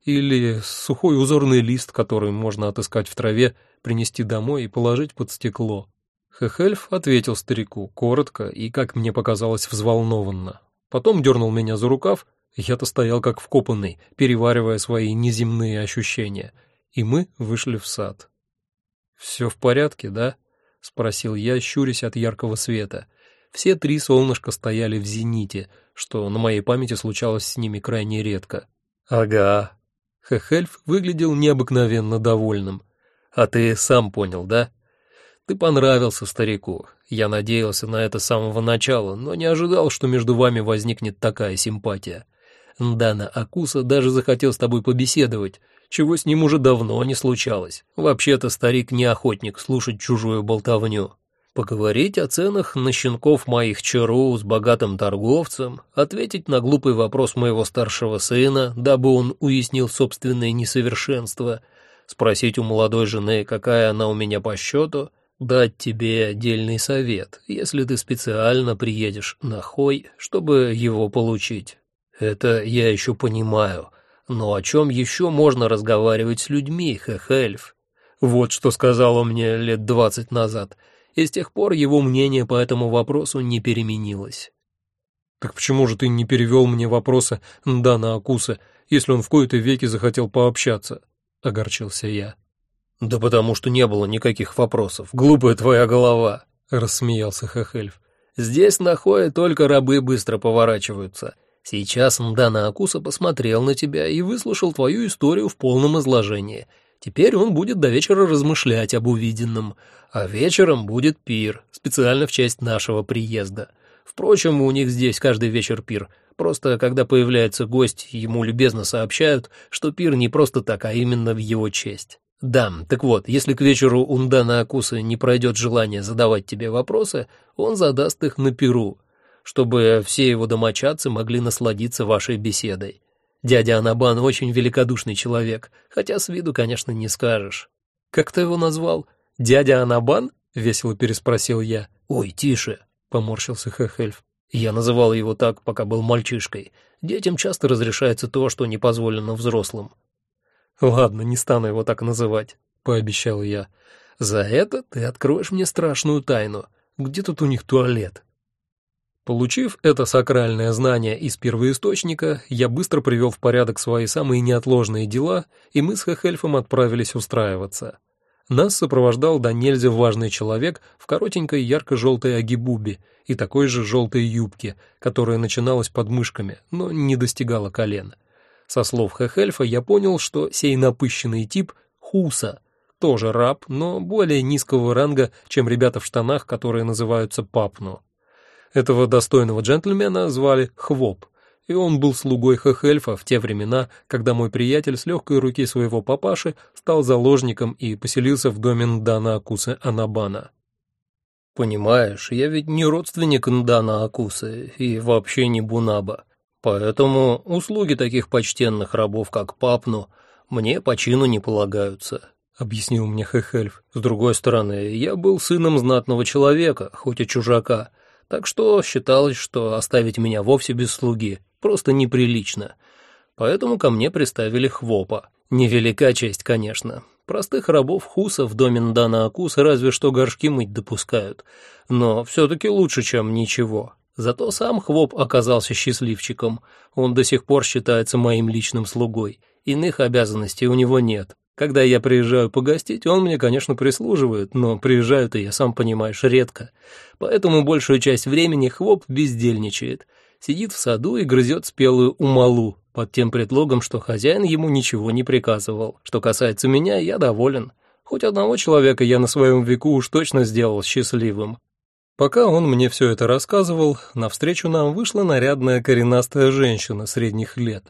или сухой узорный лист, который можно отыскать в траве, принести домой и положить под стекло. Хехельф ответил старику коротко и, как мне показалось, взволнованно. Потом дернул меня за рукав, я-то стоял как вкопанный, переваривая свои неземные ощущения, и мы вышли в сад. «Все в порядке, да?» — спросил я, щурясь от яркого света. Все три солнышка стояли в зените, что на моей памяти случалось с ними крайне редко. «Ага». Хехельф выглядел необыкновенно довольным. «А ты сам понял, да? Ты понравился старику. Я надеялся на это с самого начала, но не ожидал, что между вами возникнет такая симпатия. Ндана Акуса даже захотел с тобой побеседовать, чего с ним уже давно не случалось. Вообще-то старик не охотник слушать чужую болтовню. Поговорить о ценах на щенков моих чару с богатым торговцем, ответить на глупый вопрос моего старшего сына, дабы он уяснил собственные несовершенства, спросить у молодой жены, какая она у меня по счету, дать тебе отдельный совет, если ты специально приедешь на Хой, чтобы его получить. Это я еще понимаю, но о чем еще можно разговаривать с людьми, Хехельф? Вот что сказал он мне лет двадцать назад, и с тех пор его мнение по этому вопросу не переменилось. Так почему же ты не перевел мне вопросы Ндана Акусы, если он в кои-то веки захотел пообщаться? — огорчился я. «Да потому что не было никаких вопросов, глупая твоя голова», — рассмеялся Хехельф. «Здесь на Хое только рабы быстро поворачиваются. Сейчас Ндана Акуса посмотрел на тебя и выслушал твою историю в полном изложении. Теперь он будет до вечера размышлять об увиденном, а вечером будет пир, специально в честь нашего приезда. Впрочем, у них здесь каждый вечер пир. Просто когда появляется гость, ему любезно сообщают, что пир не просто так, а именно в его честь. Да, так вот, если к вечеру у Ндана Акусы не пройдет желание задавать тебе вопросы, он задаст их на пиру, чтобы все его домочадцы могли насладиться вашей беседой. Дядя Анабан очень великодушный человек, хотя с виду, конечно, не скажешь». «Как ты его назвал? Дядя Анабан?» — весело переспросил я. «Ой, тише», — поморщился Хехельф. «Я называл его так, пока был мальчишкой. Детям часто разрешается то, что не позволено взрослым». «Ладно, не стану его так называть», — пообещал я. «За это ты откроешь мне страшную тайну. Где тут у них туалет?» Получив это сакральное знание из первоисточника, я быстро привел в порядок свои самые неотложные дела, и мы с Хехельфом отправились устраиваться. Нас сопровождал до нельзя важный человек в коротенькой ярко-желтой агибубе и такой же желтой юбке, которая начиналась под мышками, но не достигала колена. Со слов Хехельфа я понял, что сей напыщенный тип — Хуса, тоже раб, но более низкого ранга, чем ребята в штанах, которые называются Папну. Этого достойного джентльмена звали Хвоп, и он был слугой Хехельфа в те времена, когда мой приятель с легкой руки своего папаши стал заложником и поселился в доме Ндана Акусы Анабана. «Понимаешь, я ведь не родственник Ндана Акусы и вообще не Бунаба. Поэтому услуги таких почтенных рабов, как Папну, мне по чину не полагаются», — объяснил мне Хехельф. «С другой стороны, я был сыном знатного человека, хоть и чужака, так что считалось, что оставить меня вовсе без слуги просто неприлично. Поэтому ко мне приставили Хвопа. Невелика честь, конечно. Простых рабов Хуса в доме Ндана Акусы разве что горшки мыть допускают, но все-таки лучше, чем ничего». Зато сам Хвоп оказался счастливчиком. Он до сих пор считается моим личным слугой. Иных обязанностей у него нет. Когда я приезжаю погостить, он мне, конечно, прислуживает, но приезжаю-то я, сам понимаешь, редко. Поэтому большую часть времени Хвоп бездельничает. Сидит в саду и грызет спелую умалу, под тем предлогом, что хозяин ему ничего не приказывал. Что касается меня, я доволен. Хоть одного человека я на своем веку уж точно сделал счастливым. Пока он мне все это рассказывал, навстречу нам вышла нарядная коренастая женщина средних лет.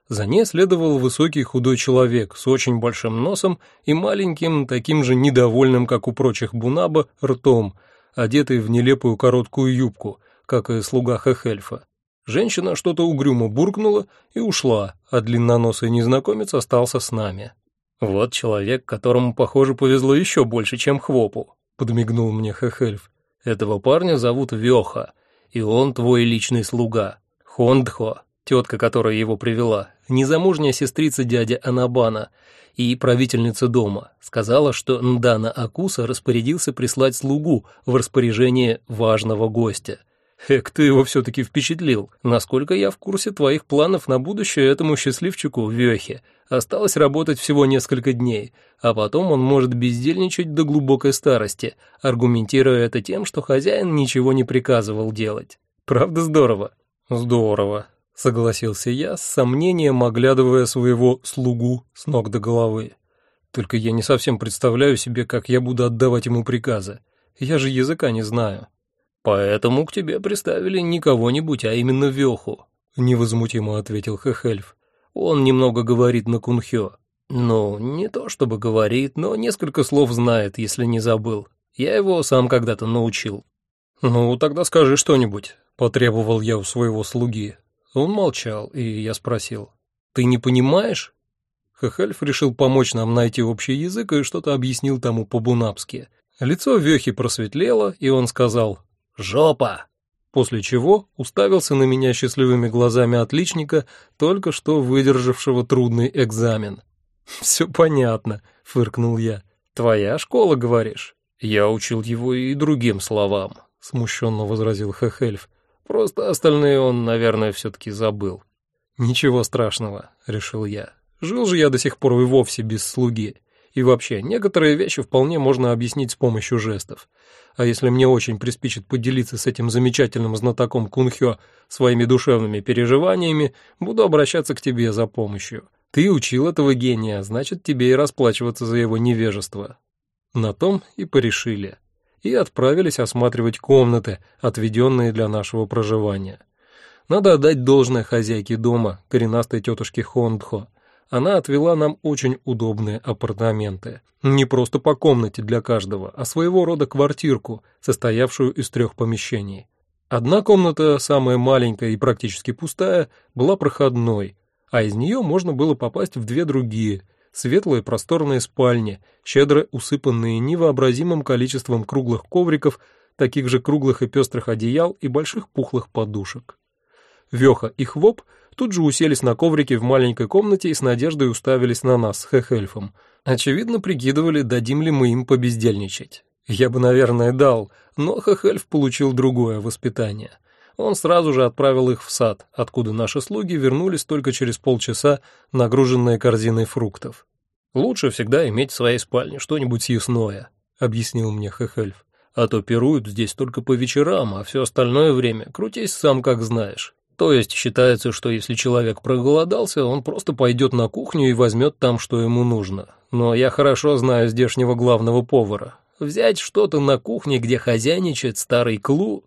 За ней следовал высокий худой человек с очень большим носом и маленьким, таким же недовольным, как у прочих бунаба, ртом, одетый в нелепую короткую юбку, как и слуга Хехельфа. Женщина что-то угрюмо буркнула и ушла, а длинноносый незнакомец остался с нами. «Вот человек, которому, похоже, повезло еще больше, чем Хвопу», — подмигнул мне Хехельф. «Этого парня зовут Вёха, и он твой личный слуга. Хондхо, тетка, которая его привела, незамужняя сестрица дяди Анабана и правительница дома, сказала, что Ндана Акуса распорядился прислать слугу в распоряжение важного гостя. Эк, ты его все-таки впечатлил. Насколько я в курсе твоих планов на будущее, этому счастливчику Вёхе осталось работать всего несколько дней, а потом он может бездельничать до глубокой старости, аргументируя это тем, что хозяин ничего не приказывал делать. Правда здорово?» «Здорово», — согласился я, с сомнением оглядывая своего слугу с ног до головы. «Только я не совсем представляю себе, как я буду отдавать ему приказы. Я же языка не знаю». «Поэтому к тебе приставили не кого-нибудь, а именно Вёху», — невозмутимо ответил Хехельф. «Он немного говорит на кунхё. Ну, не то чтобы говорит, но несколько слов знает, если не забыл. Я его сам когда-то научил». «Ну, тогда скажи что-нибудь», — потребовал я у своего слуги. Он молчал, и я спросил: «Ты не понимаешь?» Хехельф решил помочь нам найти общий язык и что-то объяснил тому по-бунапски. Лицо Вёхи просветлело, и он сказал: «Жопа!» После чего уставился на меня счастливыми глазами отличника, только что выдержавшего трудный экзамен. «Все понятно», — фыркнул я. «Твоя школа, говоришь?» «Я учил его и другим словам», — смущенно возразил Хехельф. «Просто остальные он, наверное, все-таки забыл». «Ничего страшного», — решил я. «Жил же я до сих пор и вовсе без слуги. И вообще, некоторые вещи вполне можно объяснить с помощью жестов. А если мне очень приспичит поделиться с этим замечательным знатоком кунхё своими душевными переживаниями, буду обращаться к тебе за помощью. Ты учил этого гения, значит, тебе и расплачиваться за его невежество». На том и порешили. И отправились осматривать комнаты, отведенные для нашего проживания. Надо отдать должное хозяйке дома, коренастой тетушке Хондхо. Она отвела нам очень удобные апартаменты. Не просто по комнате для каждого, а своего рода квартирку, состоявшую из трех помещений. Одна комната, самая маленькая и практически пустая, была проходной, а из нее можно было попасть в две другие, светлые просторные спальни, щедро усыпанные невообразимым количеством круглых ковриков, таких же круглых и пестрых одеял и больших пухлых подушек. Вёха и Хвоп тут же уселись на коврике в маленькой комнате и с надеждой уставились на нас с Хехельфом. Очевидно, прикидывали, дадим ли мы им побездельничать. Я бы, наверное, дал, но Хехельф получил другое воспитание. Он сразу же отправил их в сад, откуда наши слуги вернулись только через полчаса, нагруженные корзиной фруктов. «Лучше всегда иметь в своей спальне что-нибудь съестное», — объяснил мне Хехельф. «А то пируют здесь только по вечерам, а все остальное время крутись сам как знаешь». То есть считается, что если человек проголодался, он просто пойдет на кухню и возьмет там, что ему нужно. Но я хорошо знаю здешнего главного повара. Взять что-то на кухне, где хозяйничает старый Клу...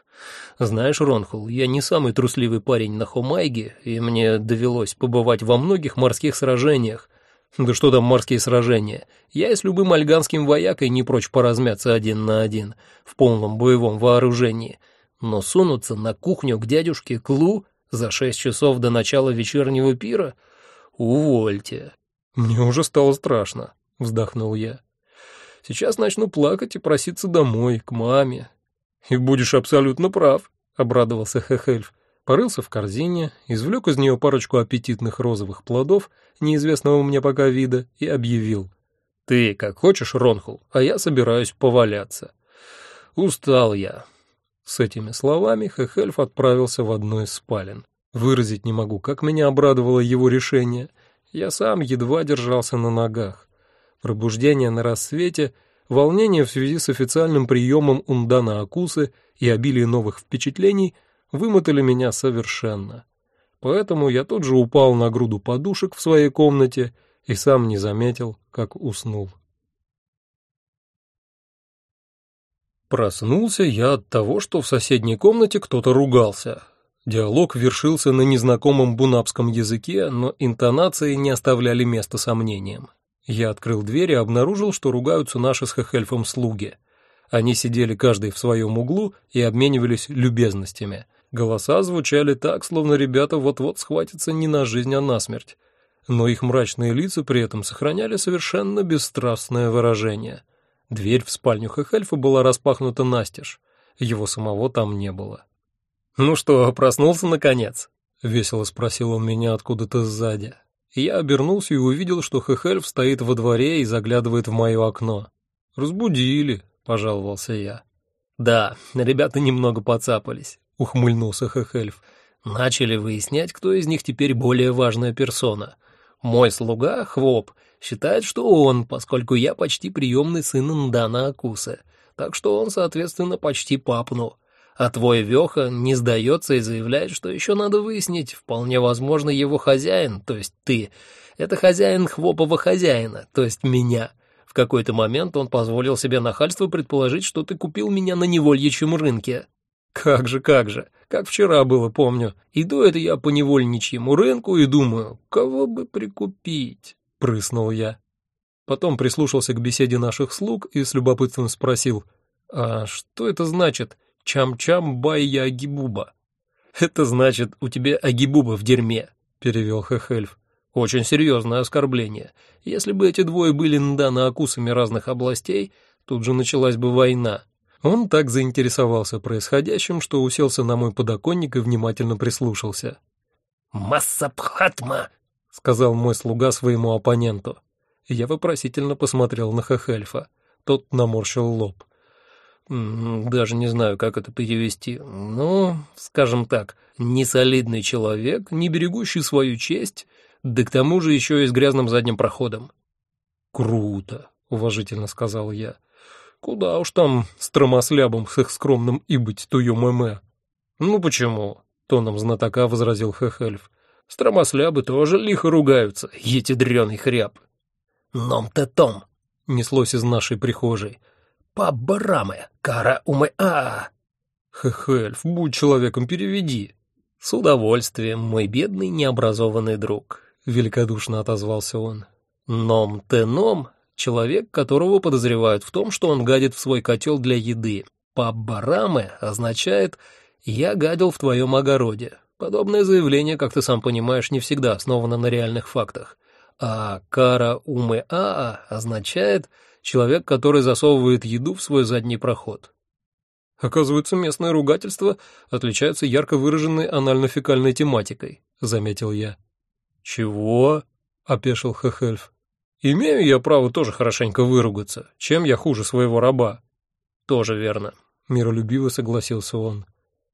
Знаешь, Ронхул, я не самый трусливый парень на Хомайге, и мне довелось побывать во многих морских сражениях. Да что там морские сражения? Я и с любым альганским воякой не прочь поразмяться один на один, в полном боевом вооружении. Но сунуться на кухню к дядюшке Клу за шесть часов до начала вечернего пира? Увольте. Мне уже стало страшно, вздохнул я. Сейчас начну плакать и проситься домой, к маме. И будешь абсолютно прав, обрадовался Хехельф. Порылся в корзине, извлек из нее парочку аппетитных розовых плодов, неизвестного мне пока вида, и объявил: «Ты как хочешь, Ронхул, а я собираюсь поваляться. Устал я». С этими словами Хехельф отправился в одну из спален. Выразить не могу, как меня обрадовало его решение. Я сам едва держался на ногах. Пробуждение на рассвете, волнение в связи с официальным приемом Ундана Акусы и обилие новых впечатлений вымотали меня совершенно. Поэтому я тут же упал на груду подушек в своей комнате и сам не заметил, как уснул. Проснулся я от того, что в соседней комнате кто-то ругался. Диалог вершился на незнакомом бунапском языке, но интонации не оставляли места сомнениям. Я открыл дверь и обнаружил, что ругаются наши с Хехельфом слуги. Они сидели каждый в своем углу и обменивались любезностями. Голоса звучали так, словно ребята вот-вот схватятся не на жизнь, а на смерть. Но их мрачные лица при этом сохраняли совершенно бесстрастное выражение. Дверь в спальню Хехельфа была распахнута настежь. Его самого там не было. «Ну что, проснулся наконец?» — весело спросил он меня откуда-то сзади. Я обернулся и увидел, что Хехельф стоит во дворе и заглядывает в мое окно. «Разбудили», — пожаловался я. «Да, ребята немного поцапались», — ухмыльнулся Хехельф. «Начали выяснять, кто из них теперь более важная персона. Мой слуга, Хвоп, считает, что он, поскольку я почти приемный сын Ндана Акусы, так что он, соответственно, почти папну. А твой Вёха не сдается и заявляет, что еще надо выяснить, вполне возможно, его хозяин, то есть ты, это хозяин Хвопова хозяина, то есть меня. В какой-то момент он позволил себе нахальство предположить, что ты купил меня на невольничьем рынке». «Как же, как же, как вчера было, помню. Иду это я по невольничьему рынку и думаю, кого бы прикупить?» — прыснул я. Потом прислушался к беседе наших слуг и с любопытством спросил, «А что это значит «чам-чам бай-я агибуба»?» «Это значит, у тебя агибуба в дерьме», — перевел Хехельф. «Очень серьезное оскорбление. Если бы эти двое были Ндана Акусами разных областей, тут же началась бы война». Он так заинтересовался происходящим, что уселся на мой подоконник и внимательно прислушался. «Массабхатма», — сказал мой слуга своему оппоненту. Я вопросительно посмотрел на Хехельфа. Тот наморщил лоб. «Даже не знаю, как это перевести. Ну, скажем так, несолидный человек, не берегущий свою честь, да к тому же еще и с грязным задним проходом». «Круто», — уважительно сказал я. «Куда уж там с тромослябом с их скромным и быть туё-мэ-мэ». «Ну почему?» — тоном знатока возразил Хехельф. «Стромослябы тоже лихо ругаются, эти дрёный хряб». «Ном-те-том», — неслось из нашей прихожей. «Па-бараме, кара-умэ-а». «Хехельф, будь человеком, переведи». «С удовольствием, мой бедный необразованный друг», — великодушно отозвался он. «Ном-те-ном», человек, которого подозревают в том, что он гадит в свой котел для еды. «Па-бараме» означает «я гадил в твоем огороде». Подобное заявление, как ты сам понимаешь, не всегда основано на реальных фактах. А «кара-умэ-аа» означает «человек, который засовывает еду в свой задний проход». «Оказывается, местное ругательство отличается ярко выраженной анально-фекальной тематикой», — заметил я. «Чего?» — опешил Хехельф. «Имею я право тоже хорошенько выругаться. Чем я хуже своего раба?» «Тоже верно», — миролюбиво согласился он.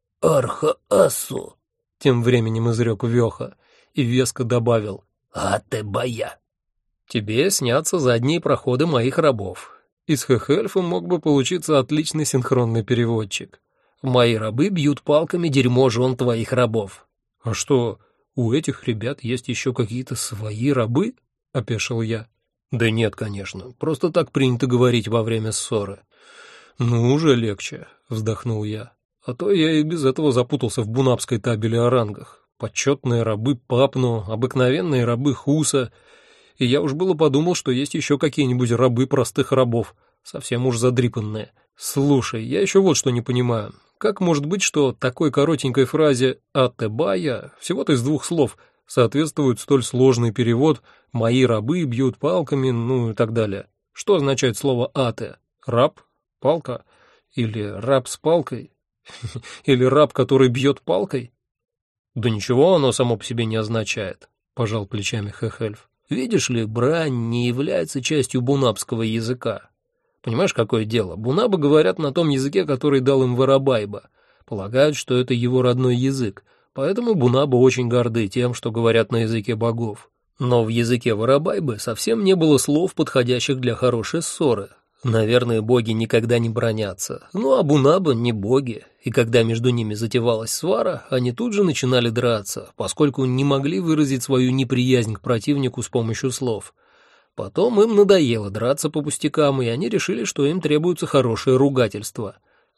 «Арха-асу», — тем временем изрек Вёха и веско добавил, «а-те-бая». «Тебе снятся задние проходы моих рабов». Из Хехельфа мог бы получиться отличный синхронный переводчик. «Мои рабы бьют палками дерьмо жен твоих рабов». «А что, у этих ребят есть еще какие-то свои рабы?» — опешил я. «Да нет, конечно, просто так принято говорить во время ссоры». «Ну, уже легче», — вздохнул я. «А то я и без этого запутался в бунапской табели о рангах. Почетные рабы Папну, обыкновенные рабы Хуса. И я уж было подумал, что есть еще какие-нибудь рабы простых рабов, совсем уж задрипанные. Слушай, я еще вот что не понимаю. Как может быть, что такой коротенькой фразе «атебая» всего-то из двух слов соответствует столь сложный перевод «мои рабы бьют палками», ну и так далее? Что означает слово «ате»? Раб? Палка? Или раб с палкой? Или раб, который бьет палкой? Да ничего оно само по себе не означает, пожал плечами Хехельф. Видишь ли, брань не является частью бунапского языка. Понимаешь, какое дело? Бунабы говорят на том языке, который дал им Воробайба. Полагают, что это его родной язык. Поэтому бунабы очень горды тем, что говорят на языке богов. Но в языке Воробайбы совсем не было слов, подходящих для хорошей ссоры. Наверное, боги никогда не бранятся. Ну а бунабы не боги. И когда между ними затевалась свара, они тут же начинали драться, поскольку не могли выразить свою неприязнь к противнику с помощью слов. Потом им надоело драться по пустякам, и они решили, что им требуется хорошее ругательство.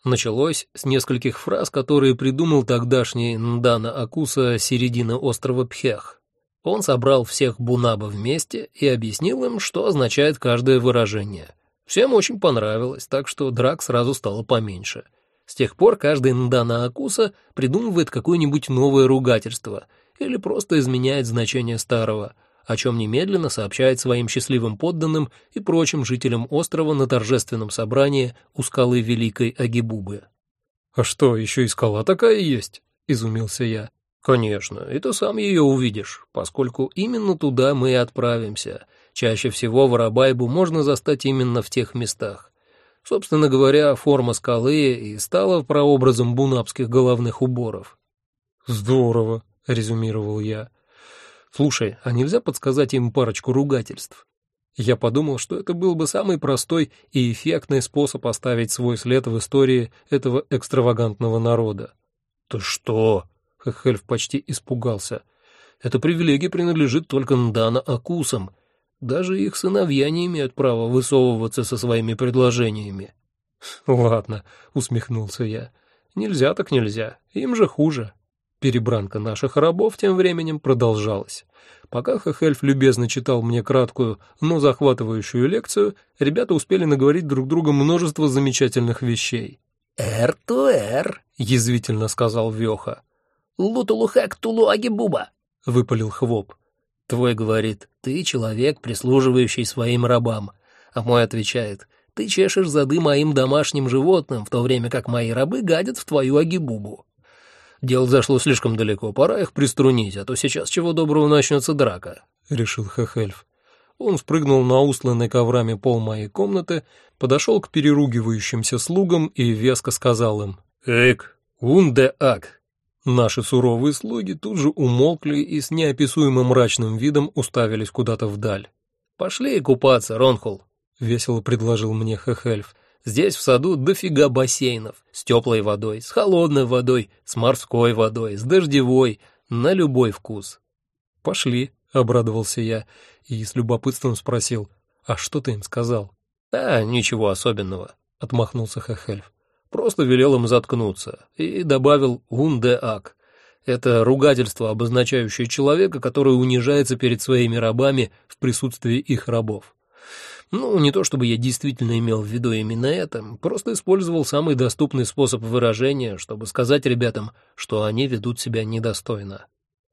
Началось с нескольких фраз, которые придумал тогдашний Ндана Акуса середины острова Пхех. Он собрал всех бунаба вместе и объяснил им, что означает каждое выражение. Всем очень понравилось, так что драк сразу стало поменьше. С тех пор каждый Ндана Акуса придумывает какое-нибудь новое ругательство или просто изменяет значение старого, о чем немедленно сообщает своим счастливым подданным и прочим жителям острова на торжественном собрании у скалы Великой Агибубы. «А что, еще и скала такая есть?» — изумился я. «Конечно, и ты сам ее увидишь, поскольку именно туда мы и отправимся. Чаще всего Воробайбу можно застать именно в тех местах. Собственно говоря, форма скалы и стала прообразом бунабских головных уборов». «Здорово», — резюмировал я. «Слушай, а нельзя подсказать им парочку ругательств?» Я подумал, что это был бы самый простой и эффектный способ оставить свой след в истории этого экстравагантного народа. «Ты что?» — Хэхельф почти испугался. «Эта привилегия принадлежит только Ндана Акусам. Даже их сыновья не имеют права высовываться со своими предложениями». «Ладно», — усмехнулся я. «Нельзя так нельзя, им же хуже». Перебранка наших рабов тем временем продолжалась. Пока Хэхельф любезно читал мне краткую, но захватывающую лекцию, ребята успели наговорить друг другу множество замечательных вещей. «Эр-ту-эр», — язвительно сказал Вёха. «Лутулухэк тулу агибуба», — выпалил Хвоп. «Твой говорит, ты человек, прислуживающий своим рабам», а мой отвечает, «Ты чешешь зады моим домашним животным, в то время как мои рабы гадят в твою агибубу». «Дело зашло слишком далеко, пора их приструнить, а то сейчас чего доброго начнется драка», — решил Хэхельф. Он спрыгнул на устланный коврами пол моей комнаты, подошел к переругивающимся слугам и веско сказал им «Эк, унде-ак». Наши суровые слуги тут же умолкли и с неописуемым мрачным видом уставились куда-то вдаль. «Пошли купаться, Ронхул», — весело предложил мне Хэхельф. «Здесь в саду дофига бассейнов, с теплой водой, с холодной водой, с морской водой, с дождевой, на любой вкус». «Пошли», — обрадовался я и с любопытством спросил, «А что ты им сказал?» «А, ничего особенного», — отмахнулся Хэхельф. «Просто велел им заткнуться» и добавил «унде-ак». Это ругательство, обозначающее человека, который унижается перед своими рабами в присутствии их рабов. Ну, не то чтобы я действительно имел в виду именно это, просто использовал самый доступный способ выражения, чтобы сказать ребятам, что они ведут себя недостойно.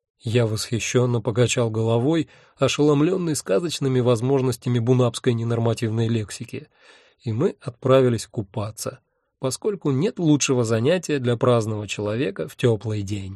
Я восхищенно покачал головой, ошеломленный сказочными возможностями бунабской ненормативной лексики, и мы отправились купаться, поскольку нет лучшего занятия для праздного человека в теплый день.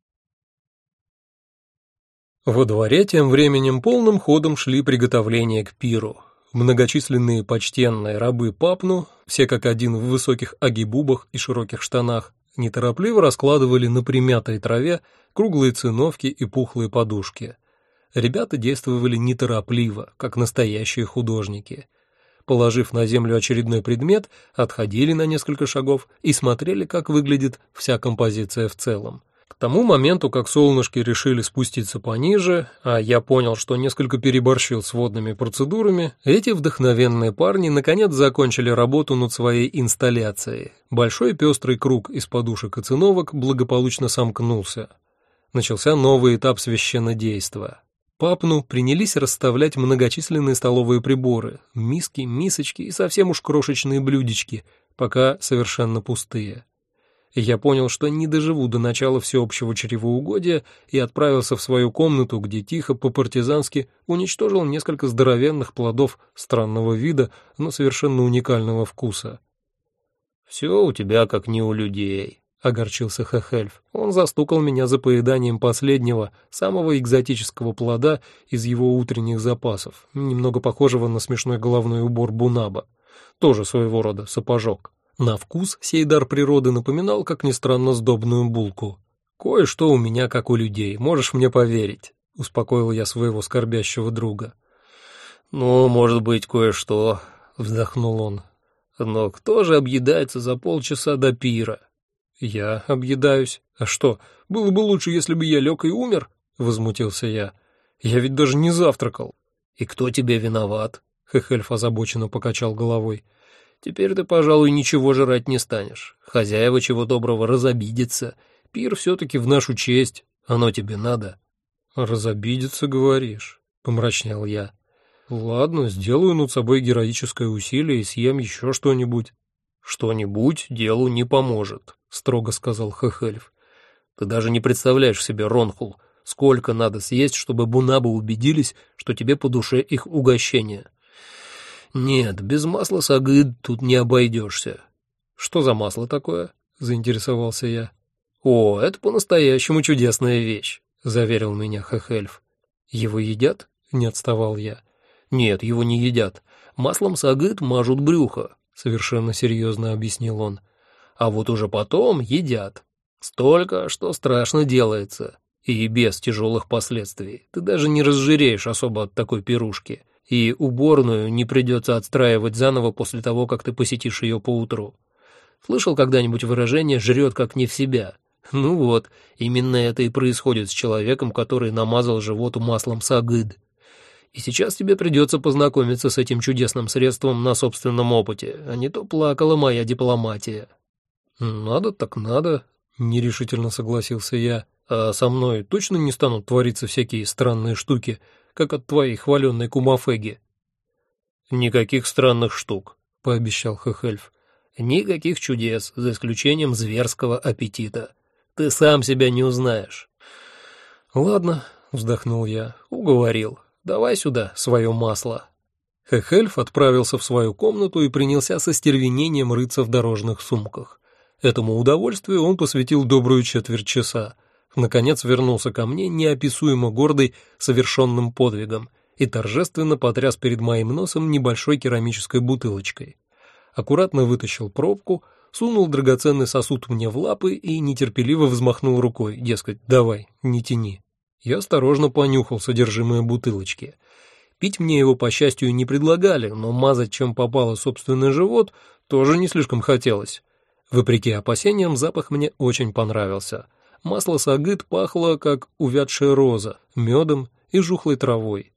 Во дворе тем временем полным ходом шли приготовления к пиру. Многочисленные почтенные рабы Папну, все как один в высоких агибубах и широких штанах, неторопливо раскладывали на примятой траве круглые циновки и пухлые подушки. Ребята действовали неторопливо, как настоящие художники. Положив на землю очередной предмет, отходили на несколько шагов и смотрели, как выглядит вся композиция в целом. К тому моменту, как солнышки решили спуститься пониже, а я понял, что несколько переборщил с водными процедурами, эти вдохновенные парни наконец закончили работу над своей инсталляцией. Большой пестрый круг из подушек и циновок благополучно сомкнулся. Начался новый этап священнодейства. Папну принялись расставлять многочисленные столовые приборы, миски, мисочки и совсем уж крошечные блюдечки, пока совершенно пустые. Я понял, что не доживу до начала всеобщего чревоугодия и отправился в свою комнату, где тихо по-партизански уничтожил несколько здоровенных плодов странного вида, но совершенно уникального вкуса. «Все у тебя как не у людей», — огорчился Хэхельф. Он застукал меня за поеданием последнего, самого экзотического плода из его утренних запасов, немного похожего на смешной головной убор бунаба, тоже своего рода сапожок. На вкус сей дар природы напоминал, как ни странно, сдобную булку. «Кое-что у меня, как у людей, можешь мне поверить», — успокоил я своего скорбящего друга. «Ну, может быть, кое-что», — вздохнул он. «Но кто же объедается за полчаса до пира?» «Я объедаюсь. А что, было бы лучше, если бы я лег и умер?» — возмутился я. «Я ведь даже не завтракал». «И кто тебе виноват?» — Хэхельф озабоченно покачал головой. Теперь ты, пожалуй, ничего жрать не станешь. Хозяева чего доброго разобидятся. Пир все-таки в нашу честь. Оно тебе надо». «Разобидится, говоришь?» — помрачнел я. «Ладно, сделаю над собой героическое усилие и съем еще что-нибудь». «Что-нибудь делу не поможет», — строго сказал Хехельф. «Ты даже не представляешь себе, Ронхул, сколько надо съесть, чтобы бунабы убедились, что тебе по душе их угощение. Нет, без масла сагыд тут не обойдешься». «Что за масло такое?» — заинтересовался я. «О, это по-настоящему чудесная вещь», — заверил меня Хехельф. «Его едят?» — не отставал я. «Нет, его не едят. Маслом сагыд мажут брюхо», — совершенно серьезно объяснил он. «А вот уже потом едят. Столько, что страшно делается. И без тяжелых последствий. Ты даже не разжиреешь особо от такой пирушки. И уборную не придется отстраивать заново после того, как ты посетишь ее поутру. Слышал когда-нибудь выражение «жрет как не в себя»? Ну вот, именно это и происходит с человеком, который намазал живот маслом сагыд. И сейчас тебе придется познакомиться с этим чудесным средством на собственном опыте, а не то плакала моя дипломатия». «Надо так надо», — нерешительно согласился я. «А со мной точно не станут твориться всякие странные штуки, как от твоей хваленной кумафеги?» «Никаких странных штук», — пообещал Хехельф. «Никаких чудес, за исключением зверского аппетита. Ты сам себя не узнаешь». «Ладно», — вздохнул я, — «уговорил. Давай сюда свое масло». Хехельф отправился в свою комнату и принялся со стервенением рыться в дорожных сумках. Этому удовольствию он посвятил добрую четверть часа. Наконец вернулся ко мне, неописуемо гордый совершенным подвигом, и торжественно потряс перед моим носом небольшой керамической бутылочкой. Аккуратно вытащил пробку, сунул драгоценный сосуд мне в лапы и нетерпеливо взмахнул рукой, дескать, давай, не тяни. Я осторожно понюхал содержимое бутылочки. Пить мне его, по счастью, не предлагали, но мазать чем попало собственный живот тоже не слишком хотелось. Вопреки опасениям, запах мне очень понравился. Масло сагыд пахло, как увядшая роза, медом и жухлой травой.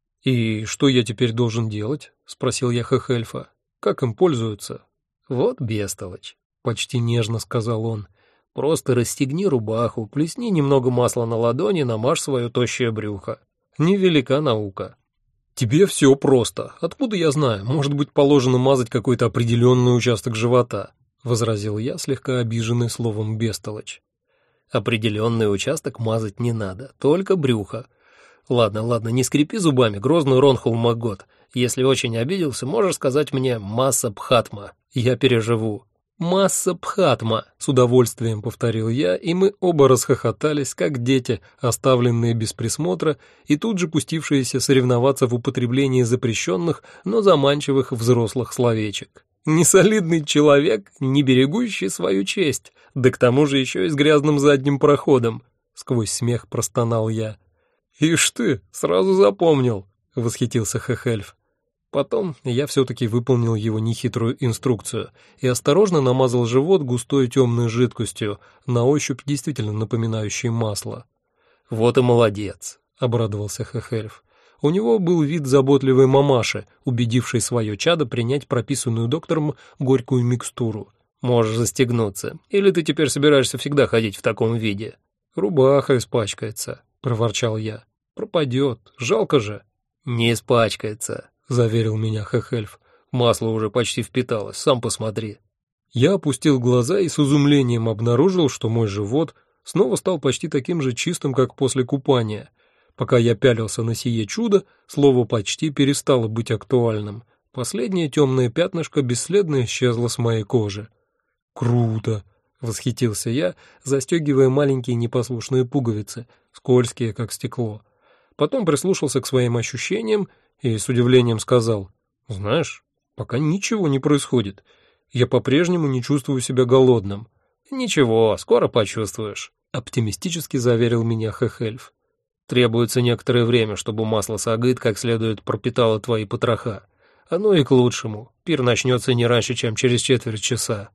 «И что я теперь должен делать?» — спросил я Хехельфа. «Как им пользуются?» «Вот бестолочь», — почти нежно сказал он. «Просто расстегни рубаху, плесни немного масла на ладони, намажь свое тощее брюхо. Невелика наука». «Тебе все просто. Откуда я знаю? Может быть, положено мазать какой-то определенный участок живота?» — возразил я, слегка обиженный словом «бестолочь». «Определенный участок мазать не надо, только брюхо. Ладно, ладно, не скрипи зубами, грозный Ронхул Магот. Если очень обиделся, можешь сказать мне «масса Бхатма». Я переживу». «Масса Бхатма», — с удовольствием повторил я, и мы оба расхохотались, как дети, оставленные без присмотра и тут же пустившиеся соревноваться в употреблении запрещенных, но заманчивых взрослых словечек. «Несолидный человек, не берегущий свою честь, да к тому же еще и с грязным задним проходом», — сквозь смех простонал я. «Ишь ты, сразу запомнил», — восхитился Хехельф. Потом я все-таки выполнил его нехитрую инструкцию и осторожно намазал живот густой темной жидкостью, на ощупь действительно напоминающей масло. «Вот и молодец», — обрадовался Хехельф. У него был вид заботливой мамаши, убедившей свое чадо принять прописанную доктором горькую микстуру. «Можешь застегнуться. Или ты теперь собираешься всегда ходить в таком виде?» «Рубаха испачкается», — проворчал я. «Пропадет. Жалко же». «Не испачкается», — заверил меня Хехельф. «Масло уже почти впиталось, сам посмотри». Я опустил глаза и с изумлением обнаружил, что мой живот снова стал почти таким же чистым, как после купания. Пока я пялился на сие чудо, слово «почти» перестало быть актуальным. Последнее темное пятнышко бесследно исчезло с моей кожи. «Круто!» — восхитился я, застегивая маленькие непослушные пуговицы, скользкие, как стекло. Потом прислушался к своим ощущениям и с удивлением сказал: «Знаешь, пока ничего не происходит. Я по-прежнему не чувствую себя голодным». «Ничего, скоро почувствуешь», — оптимистически заверил меня Хехельф. «Требуется некоторое время, чтобы масло сагыд как следует пропитало твои потроха. Оно и к лучшему. Пир начнется не раньше, чем через четверть часа».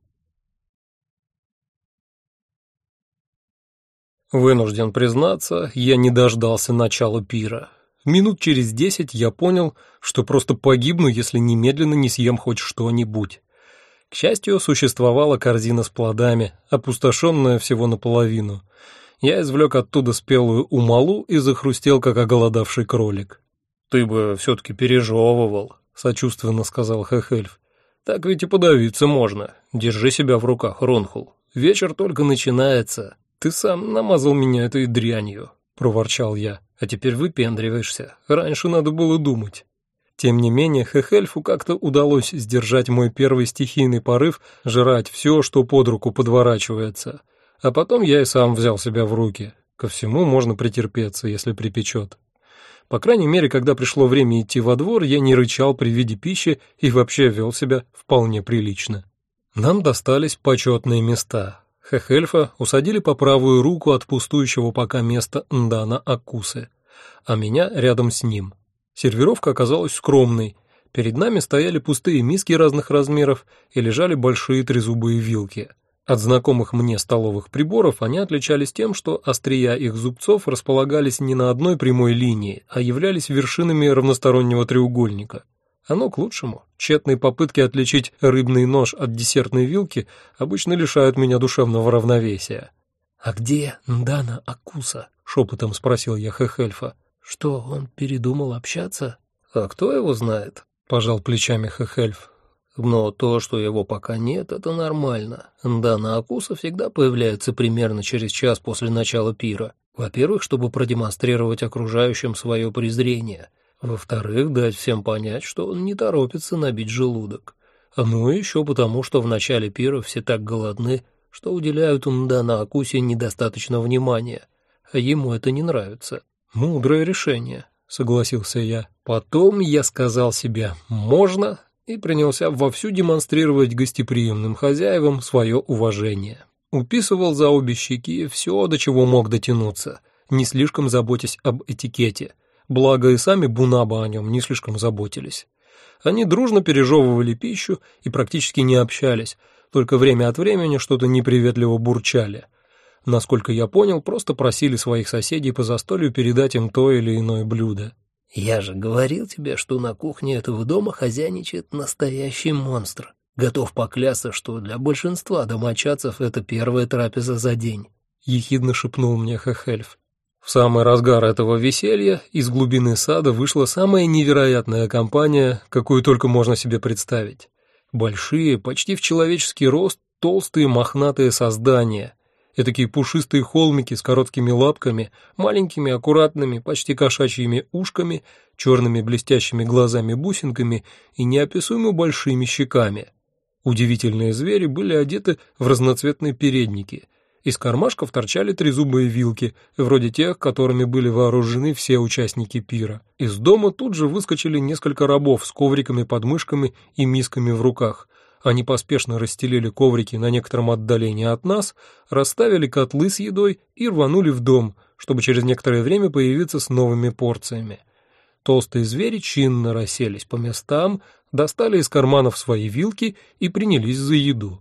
Вынужден признаться, я не дождался начала пира. Минут через десять я понял, что просто погибну, если немедленно не съем хоть что-нибудь. К счастью, существовала корзина с плодами, опустошенная всего наполовину. Я извлек оттуда спелую умалу и захрустел, как оголодавший кролик. «Ты бы все-таки пережевывал», — сочувственно сказал Хехельф. «Так ведь и подавиться можно. Держи себя в руках, Ронхул. Вечер только начинается. Ты сам намазал меня этой дрянью», — проворчал я. «А теперь выпендриваешься. Раньше надо было думать». Тем не менее, Хехельфу как-то удалось сдержать мой первый стихийный порыв жрать все, что под руку подворачивается. А потом я и сам взял себя в руки. Ко всему можно претерпеться, если припечет. По крайней мере, когда пришло время идти во двор, я не рычал при виде пищи и вообще вел себя вполне прилично. Нам достались почетные места. Хехельфа усадили по правую руку от пустующего пока места Ндана Акусы, а меня рядом с ним. Сервировка оказалась скромной. Перед нами стояли пустые миски разных размеров и лежали большие трезубые вилки. От знакомых мне столовых приборов они отличались тем, что острия их зубцов располагались не на одной прямой линии, а являлись вершинами равностороннего треугольника. Оно к лучшему. Тщетные попытки отличить рыбный нож от десертной вилки обычно лишают меня душевного равновесия. «А где Ндана Акуса?» — шепотом спросил я Хехельфа. «Что, он передумал общаться?» «А кто его знает?» — пожал плечами Хехельф. «Но то, что его пока нет, это нормально. Ндана Акуса всегда появляется примерно через час после начала пира. Во-первых, чтобы продемонстрировать окружающим свое презрение. Во-вторых, дать всем понять, что он не торопится набить желудок. Ну и еще потому, что в начале пира все так голодны, что уделяют Ндана Акусе недостаточно внимания, а ему это не нравится». «Мудрое решение», — согласился я. Потом я сказал себе «можно» и принялся вовсю демонстрировать гостеприимным хозяевам свое уважение. Уписывал за обе щеки все, до чего мог дотянуться, не слишком заботясь об этикете. Благо и сами Бунаба о нем не слишком заботились. Они дружно пережевывали пищу и практически не общались, только время от времени что-то неприветливо бурчали. Насколько я понял, просто просили своих соседей по застолью передать им то или иное блюдо. «Я же говорил тебе, что на кухне этого дома хозяйничает настоящий монстр. Готов поклясться, что для большинства домочадцев это первая трапеза за день», — ехидно шепнул мне Хехельф. В самый разгар этого веселья из глубины сада вышла самая невероятная компания, какую только можно себе представить. Большие, почти в человеческий рост, толстые мохнатые создания, этакие пушистые холмики с короткими лапками, маленькими аккуратными, почти кошачьими ушками, черными блестящими глазами-бусинками и неописуемо большими щеками. Удивительные звери были одеты в разноцветные передники. Из кармашков торчали трезубые вилки, вроде тех, которыми были вооружены все участники пира. Из дома тут же выскочили несколько рабов с ковриками под мышками и мисками в руках. Они поспешно расстелили коврики на некотором отдалении от нас, расставили котлы с едой и рванули в дом, чтобы через некоторое время появиться с новыми порциями. Толстые звери чинно расселись по местам, достали из карманов свои вилки и принялись за еду.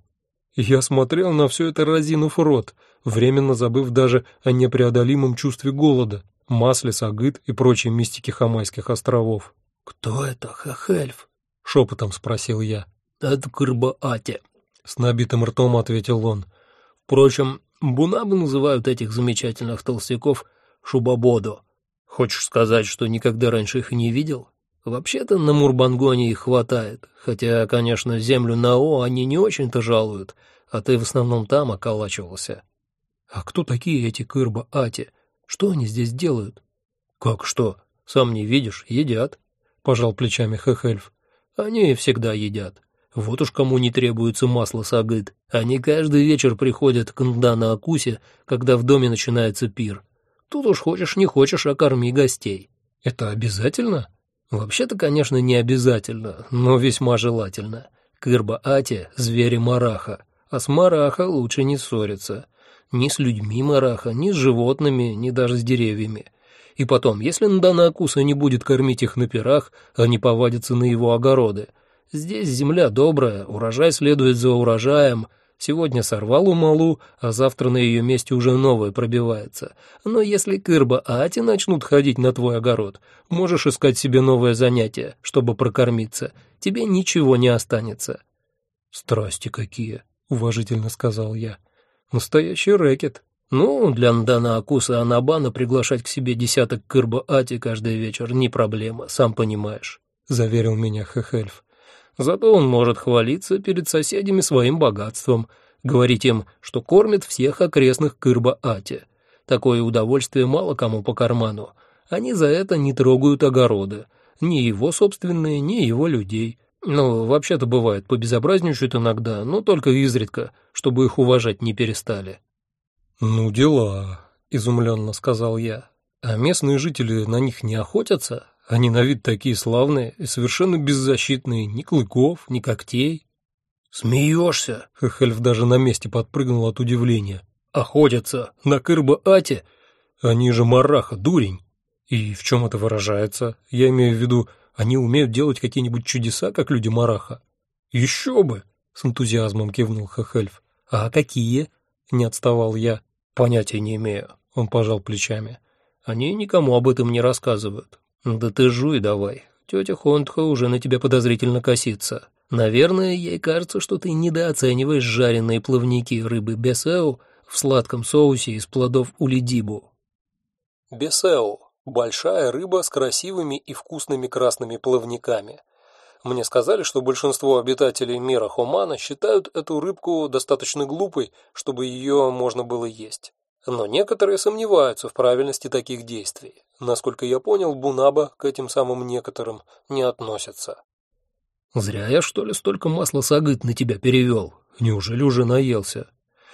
Я смотрел на все это, разинув рот, временно забыв даже о непреодолимом чувстве голода, масле сагыт и прочей мистике Хамайских островов. «Кто это, Хехельф?» — шепотом спросил я. «Это Кырбаате», — с набитым ртом ответил он. «Впрочем, Бунабы называют этих замечательных толстяков Шубабодо. Хочешь сказать, что никогда раньше их не видел? Вообще-то на Мурбангоне их хватает, хотя, конечно, землю Нао они не очень-то жалуют, а ты в основном там околачивался». «А кто такие эти Кырба-Ати? Что они здесь делают?» «Как что? Сам не видишь, едят», — пожал плечами Хехельф. «Они всегда едят. Вот уж кому не требуется масло сагыт. Они каждый вечер приходят к Ндана Акусе, когда в доме начинается пир. Тут уж хочешь не хочешь, а корми гостей». «Это обязательно?» «Вообще-то, конечно, не обязательно, но весьма желательно. Кырба-Ати — звери Мараха, а с Мараха лучше не ссориться. Ни с людьми Мараха, ни с животными, ни даже с деревьями. И потом, если Ндана Акуса не будет кормить их на пирах, они повадятся на его огороды. Здесь земля добрая, урожай следует за урожаем. Сегодня сорвал умалу, а завтра на ее месте уже новое пробивается. Но если Кырба-Ати начнут ходить на твой огород, можешь искать себе новое занятие, чтобы прокормиться. Тебе ничего не останется». «Страсти какие!» — уважительно сказал я. «Настоящий рэкет. Ну, для Ндана Акуса Анабана приглашать к себе десяток Кырба-Ати каждый вечер не проблема, сам понимаешь», — заверил меня Хехельф. «Зато он может хвалиться перед соседями своим богатством, говорить им, что кормит всех окрестных Кырба-Ати. Такое удовольствие мало кому по карману. Они за это не трогают огороды, ни его собственные, ни его людей. Ну, вообще-то бывает, побезобразничают иногда, но только изредка, чтобы их уважать не перестали». «Ну, дела», — изумленно сказал я. «А местные жители на них не охотятся? Они на вид такие славные и совершенно беззащитные, ни клыков, ни когтей». «Смеешься?» — Хехельф даже на месте подпрыгнул от удивления. «Охотятся на Кырба-Ати? Они же мараха, дурень. И в чем это выражается? Я имею в виду, они умеют делать какие-нибудь чудеса, как люди мараха?» «Еще бы!» — с энтузиазмом кивнул Хехельф. «А какие?» — не отставал я. «Понятия не имею», — он пожал плечами. «Они никому об этом не рассказывают». «Да ты жуй давай, тетя Хондха уже на тебя подозрительно косится. Наверное, ей кажется, что ты недооцениваешь жареные плавники рыбы бесеу в сладком соусе из плодов улидибу». Бесеу – большая рыба с красивыми и вкусными красными плавниками. Мне сказали, что большинство обитателей мира Хомана считают эту рыбку достаточно глупой, чтобы ее можно было есть. Но некоторые сомневаются в правильности таких действий. Насколько я понял, Бунаба к этим самым некоторым не относится. «Зря я, что ли, столько масла сагыт на тебя перевел? Неужели уже наелся?»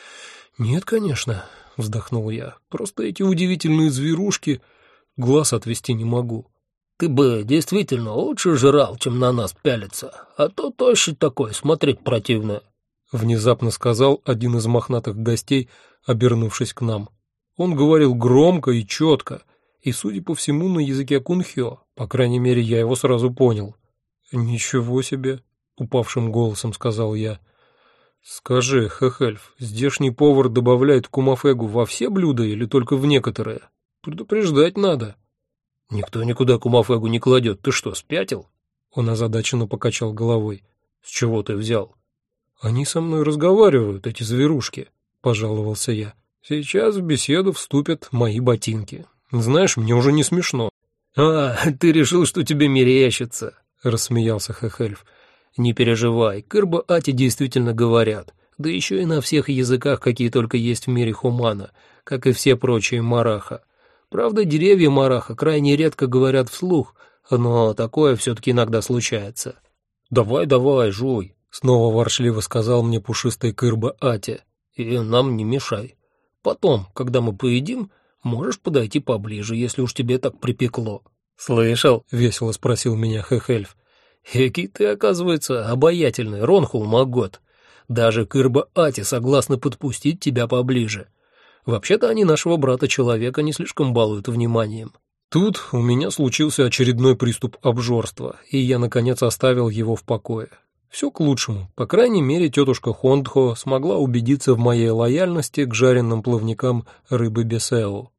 «Нет, конечно», — вздохнул я. «Просто эти удивительные зверушки, глаз отвести не могу». «Ты бы действительно лучше жрал, чем на нас пялиться, а то тощий такой, смотреть противно», — внезапно сказал один из мохнатых гостей, обернувшись к нам. Он говорил громко и четко, и, судя по всему, на языке кунхё, по крайней мере, я его сразу понял. «Ничего себе», — упавшим голосом сказал я. «Скажи, Хехельф, здешний повар добавляет кумафегу во все блюда или только в некоторые? Предупреждать надо». «Никто никуда кумафегу не кладет. Ты что, спятил?» Он озадаченно покачал головой. «С чего ты взял?» «Они со мной разговаривают, эти зверушки», — пожаловался я. «Сейчас в беседу вступят мои ботинки. Знаешь, мне уже не смешно». «А, ты решил, что тебе мерещится», — рассмеялся Хехельф. «Не переживай, Кырба-Ати действительно говорят, да еще и на всех языках, какие только есть в мире Хумана, как и все прочие мараха. Правда, деревья мараха крайне редко говорят вслух, но такое все-таки иногда случается». «Давай, давай, жуй», — снова ворчливо сказал мне пушистый Кырба-Ати. «И нам не мешай. Потом, когда мы поедим, можешь подойти поближе, если уж тебе так припекло». «Слышал?» — весело спросил меня Хехельф. «Эки ты, оказывается, обаятельный, Ронхул Магот. Даже Кырба-Ати согласны подпустить тебя поближе. Вообще-то они нашего брата-человека не слишком балуют вниманием». Тут у меня случился очередной приступ обжорства, и я, наконец, оставил его в покое. Все к лучшему. По крайней мере, тетушка Хондхо смогла убедиться в моей лояльности к жареным плавникам рыбы бесеу.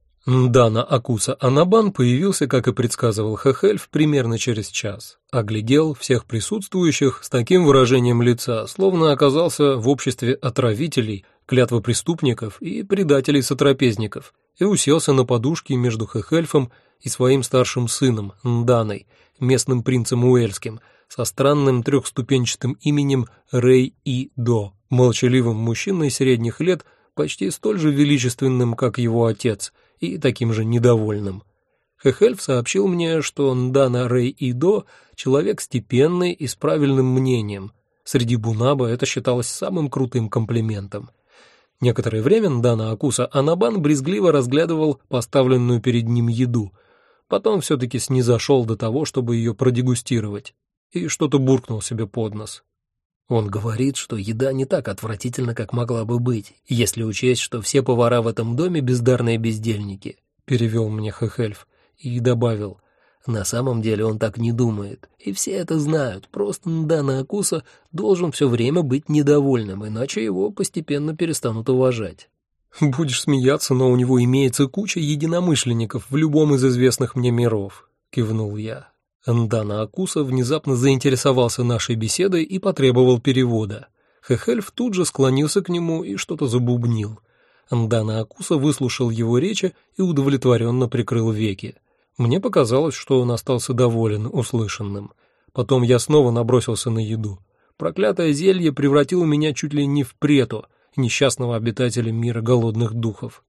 Ндана Акуса Анабан появился, как и предсказывал Хехельф, примерно через час. Оглядел всех присутствующих с таким выражением лица, словно оказался в обществе отравителей, клятвопреступников и предателей-сотрапезников, и уселся на подушке между Хехельфом и своим старшим сыном Нданой, местным принцем Уэльским, со странным трехступенчатым именем Рэй-И-До, молчаливым мужчиной средних лет, почти столь же величественным, как его отец, и таким же недовольным. Хехельф сообщил мне, что Ндана Рэй-И-До — человек степенный и с правильным мнением. Среди Бунаба это считалось самым крутым комплиментом. Некоторое время Ндана Акуса Анабан брезгливо разглядывал поставленную перед ним еду, потом все-таки снизошел до того, чтобы ее продегустировать, и что-то буркнул себе под нос. «Он говорит, что еда не так отвратительна, как могла бы быть, если учесть, что все повара в этом доме бездарные бездельники», — перевел мне Хехельф и добавил: «На самом деле он так не думает, и все это знают, просто Ндана Акуса должен все время быть недовольным, иначе его постепенно перестанут уважать». «Будешь смеяться, но у него имеется куча единомышленников в любом из известных мне миров», — кивнул я. Ндана Акуса внезапно заинтересовался нашей беседой и потребовал перевода. Хехельф тут же склонился к нему и что-то забубнил. Ндана Акуса выслушал его речи и удовлетворенно прикрыл веки. Мне показалось, что он остался доволен услышанным. Потом я снова набросился на еду. Проклятое зелье превратило меня чуть ли не в прету, несчастного обитателя мира голодных духов.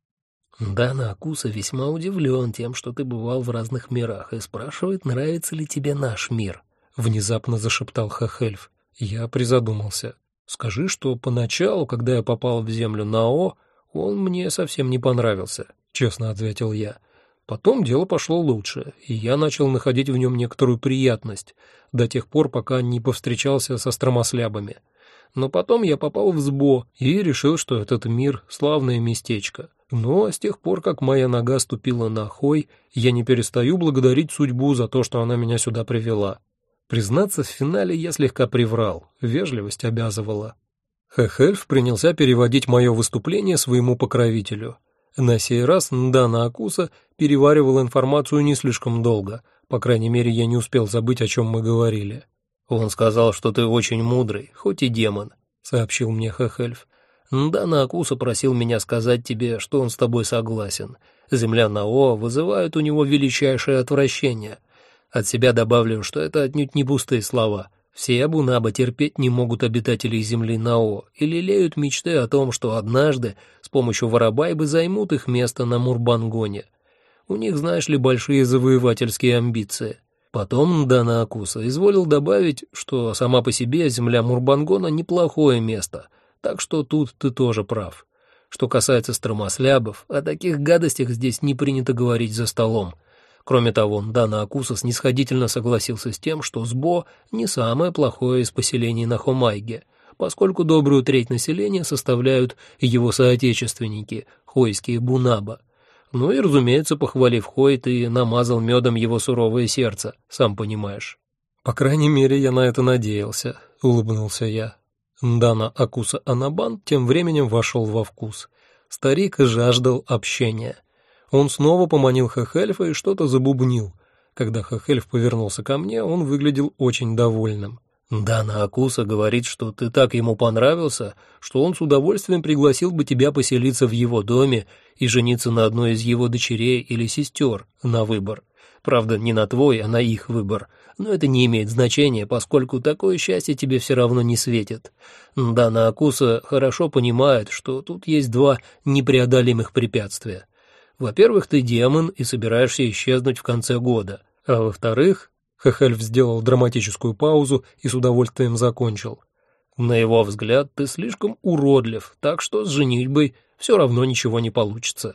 «Ндана Акуса весьма удивлен тем, что ты бывал в разных мирах, и спрашивает, нравится ли тебе наш мир», — внезапно зашептал Хехельф. Я призадумался. «Скажи, что поначалу, когда я попал в землю Нао, он мне совсем не понравился», — честно ответил я. Потом дело пошло лучше, и я начал находить в нем некоторую приятность, до тех пор, пока не повстречался со стромослябами. Но потом я попал в Сбо и решил, что этот мир — славное местечко. Но с тех пор, как моя нога ступила на Хой, я не перестаю благодарить судьбу за то, что она меня сюда привела. Признаться, в финале я слегка приврал, вежливость обязывала. Хехельф принялся переводить мое выступление своему покровителю. На сей раз Ндана Акуса переваривал информацию не слишком долго, по крайней мере, я не успел забыть, о чем мы говорили. «Он сказал, что ты очень мудрый, хоть и демон», — сообщил мне Хехельф. «Ндана Акуса просил меня сказать тебе, что он с тобой согласен. Земля Нао вызывает у него величайшее отвращение. От себя добавлю, что это отнюдь не пустые слова. Все Абунаба терпеть не могут обитателей земли Нао и лелеют мечты о том, что однажды с помощью Воробайбы займут их место на Мурбангоне. У них, знаешь ли, большие завоевательские амбиции». Потом Ндана Акуса изволил добавить, что сама по себе земля Мурбангона неплохое место, так что тут ты тоже прав. Что касается стромослябов, о таких гадостях здесь не принято говорить за столом. Кроме того, Ндана Акуса снисходительно согласился с тем, что Сбо не самое плохое из поселений на Хомайге, поскольку добрую треть населения составляют его соотечественники, хойские бунаба. Ну и, разумеется, похвалив Хой, ты намазал медом его суровое сердце, сам понимаешь. «По крайней мере, я на это надеялся», — улыбнулся я. Ндана Акуса Анабан тем временем вошел во вкус. Старик жаждал общения. Он снова поманил Хехельфа и что-то забубнил. Когда Хехельф повернулся ко мне, он выглядел очень довольным. «Ндана Акуса говорит, что ты так ему понравился, что он с удовольствием пригласил бы тебя поселиться в его доме и жениться на одной из его дочерей или сестер на выбор. Правда, не на твой, а на их выбор. Но это не имеет значения, поскольку такое счастье тебе все равно не светит. Ндана Акуса хорошо понимает, что тут есть два непреодолимых препятствия. Во-первых, ты демон и собираешься исчезнуть в конце года. А во-вторых...» Хехельф сделал драматическую паузу и с удовольствием закончил. «На его взгляд, ты слишком уродлив, так что с женитьбой все равно ничего не получится».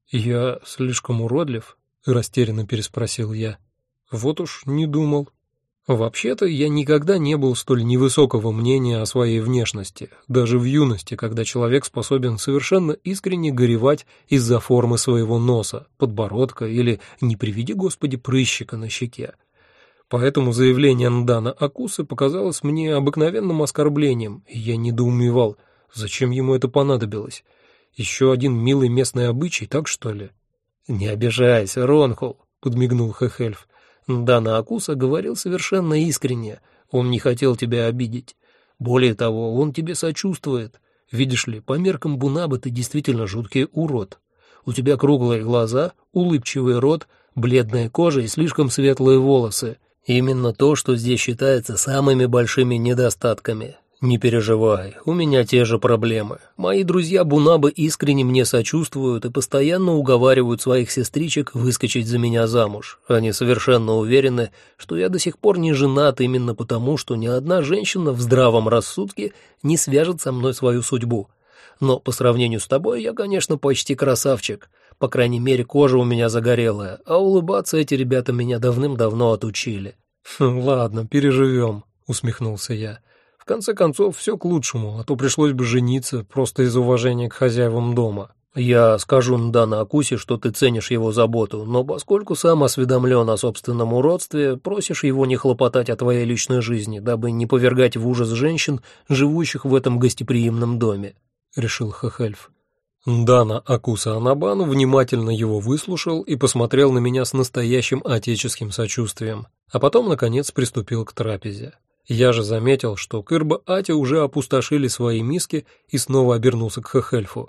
«Я слишком уродлив?» — растерянно переспросил я. «Вот уж не думал. Вообще-то я никогда не был столь невысокого мнения о своей внешности, даже в юности, когда человек способен совершенно искренне горевать из-за формы своего носа, подбородка или, не приведи Господи, прыщика на щеке. Поэтому заявление Ндана Акусы показалось мне обыкновенным оскорблением, и я недоумевал, зачем ему это понадобилось. Еще один милый местный обычай, так что ли? «Не обижайся, Ронхул», — подмигнул Хехельф. «Ндана Акуса говорил совершенно искренне, он не хотел тебя обидеть. Более того, он тебе сочувствует. Видишь ли, по меркам Бунабы ты действительно жуткий урод. У тебя круглые глаза, улыбчивый рот, бледная кожа и слишком светлые волосы. Именно то, что здесь считается самыми большими недостатками. Не переживай, у меня те же проблемы. Мои друзья Бунабы искренне мне сочувствуют и постоянно уговаривают своих сестричек выскочить за меня замуж. Они совершенно уверены, что я до сих пор не женат именно потому, что ни одна женщина в здравом рассудке не свяжет со мной свою судьбу. Но по сравнению с тобой я, конечно, почти красавчик. По крайней мере, кожа у меня загорелая, а улыбаться эти ребята меня давным-давно отучили». «Ладно, переживем», — усмехнулся я. «В конце концов, все к лучшему, а то пришлось бы жениться просто из уважения к хозяевам дома». «Я скажу Ндана Акусе, что ты ценишь его заботу, но поскольку сам осведомлен о собственном уродстве, просишь его не хлопотать о твоей личной жизни, дабы не повергать в ужас женщин, живущих в этом гостеприимном доме», — решил Хехельф. Ндана Акуса Анабану внимательно его выслушал и посмотрел на меня с настоящим отеческим сочувствием. А потом, наконец, приступил к трапезе. Я же заметил, что Кырба-Ати уже опустошили свои миски, и снова обернулся к Хехельфу.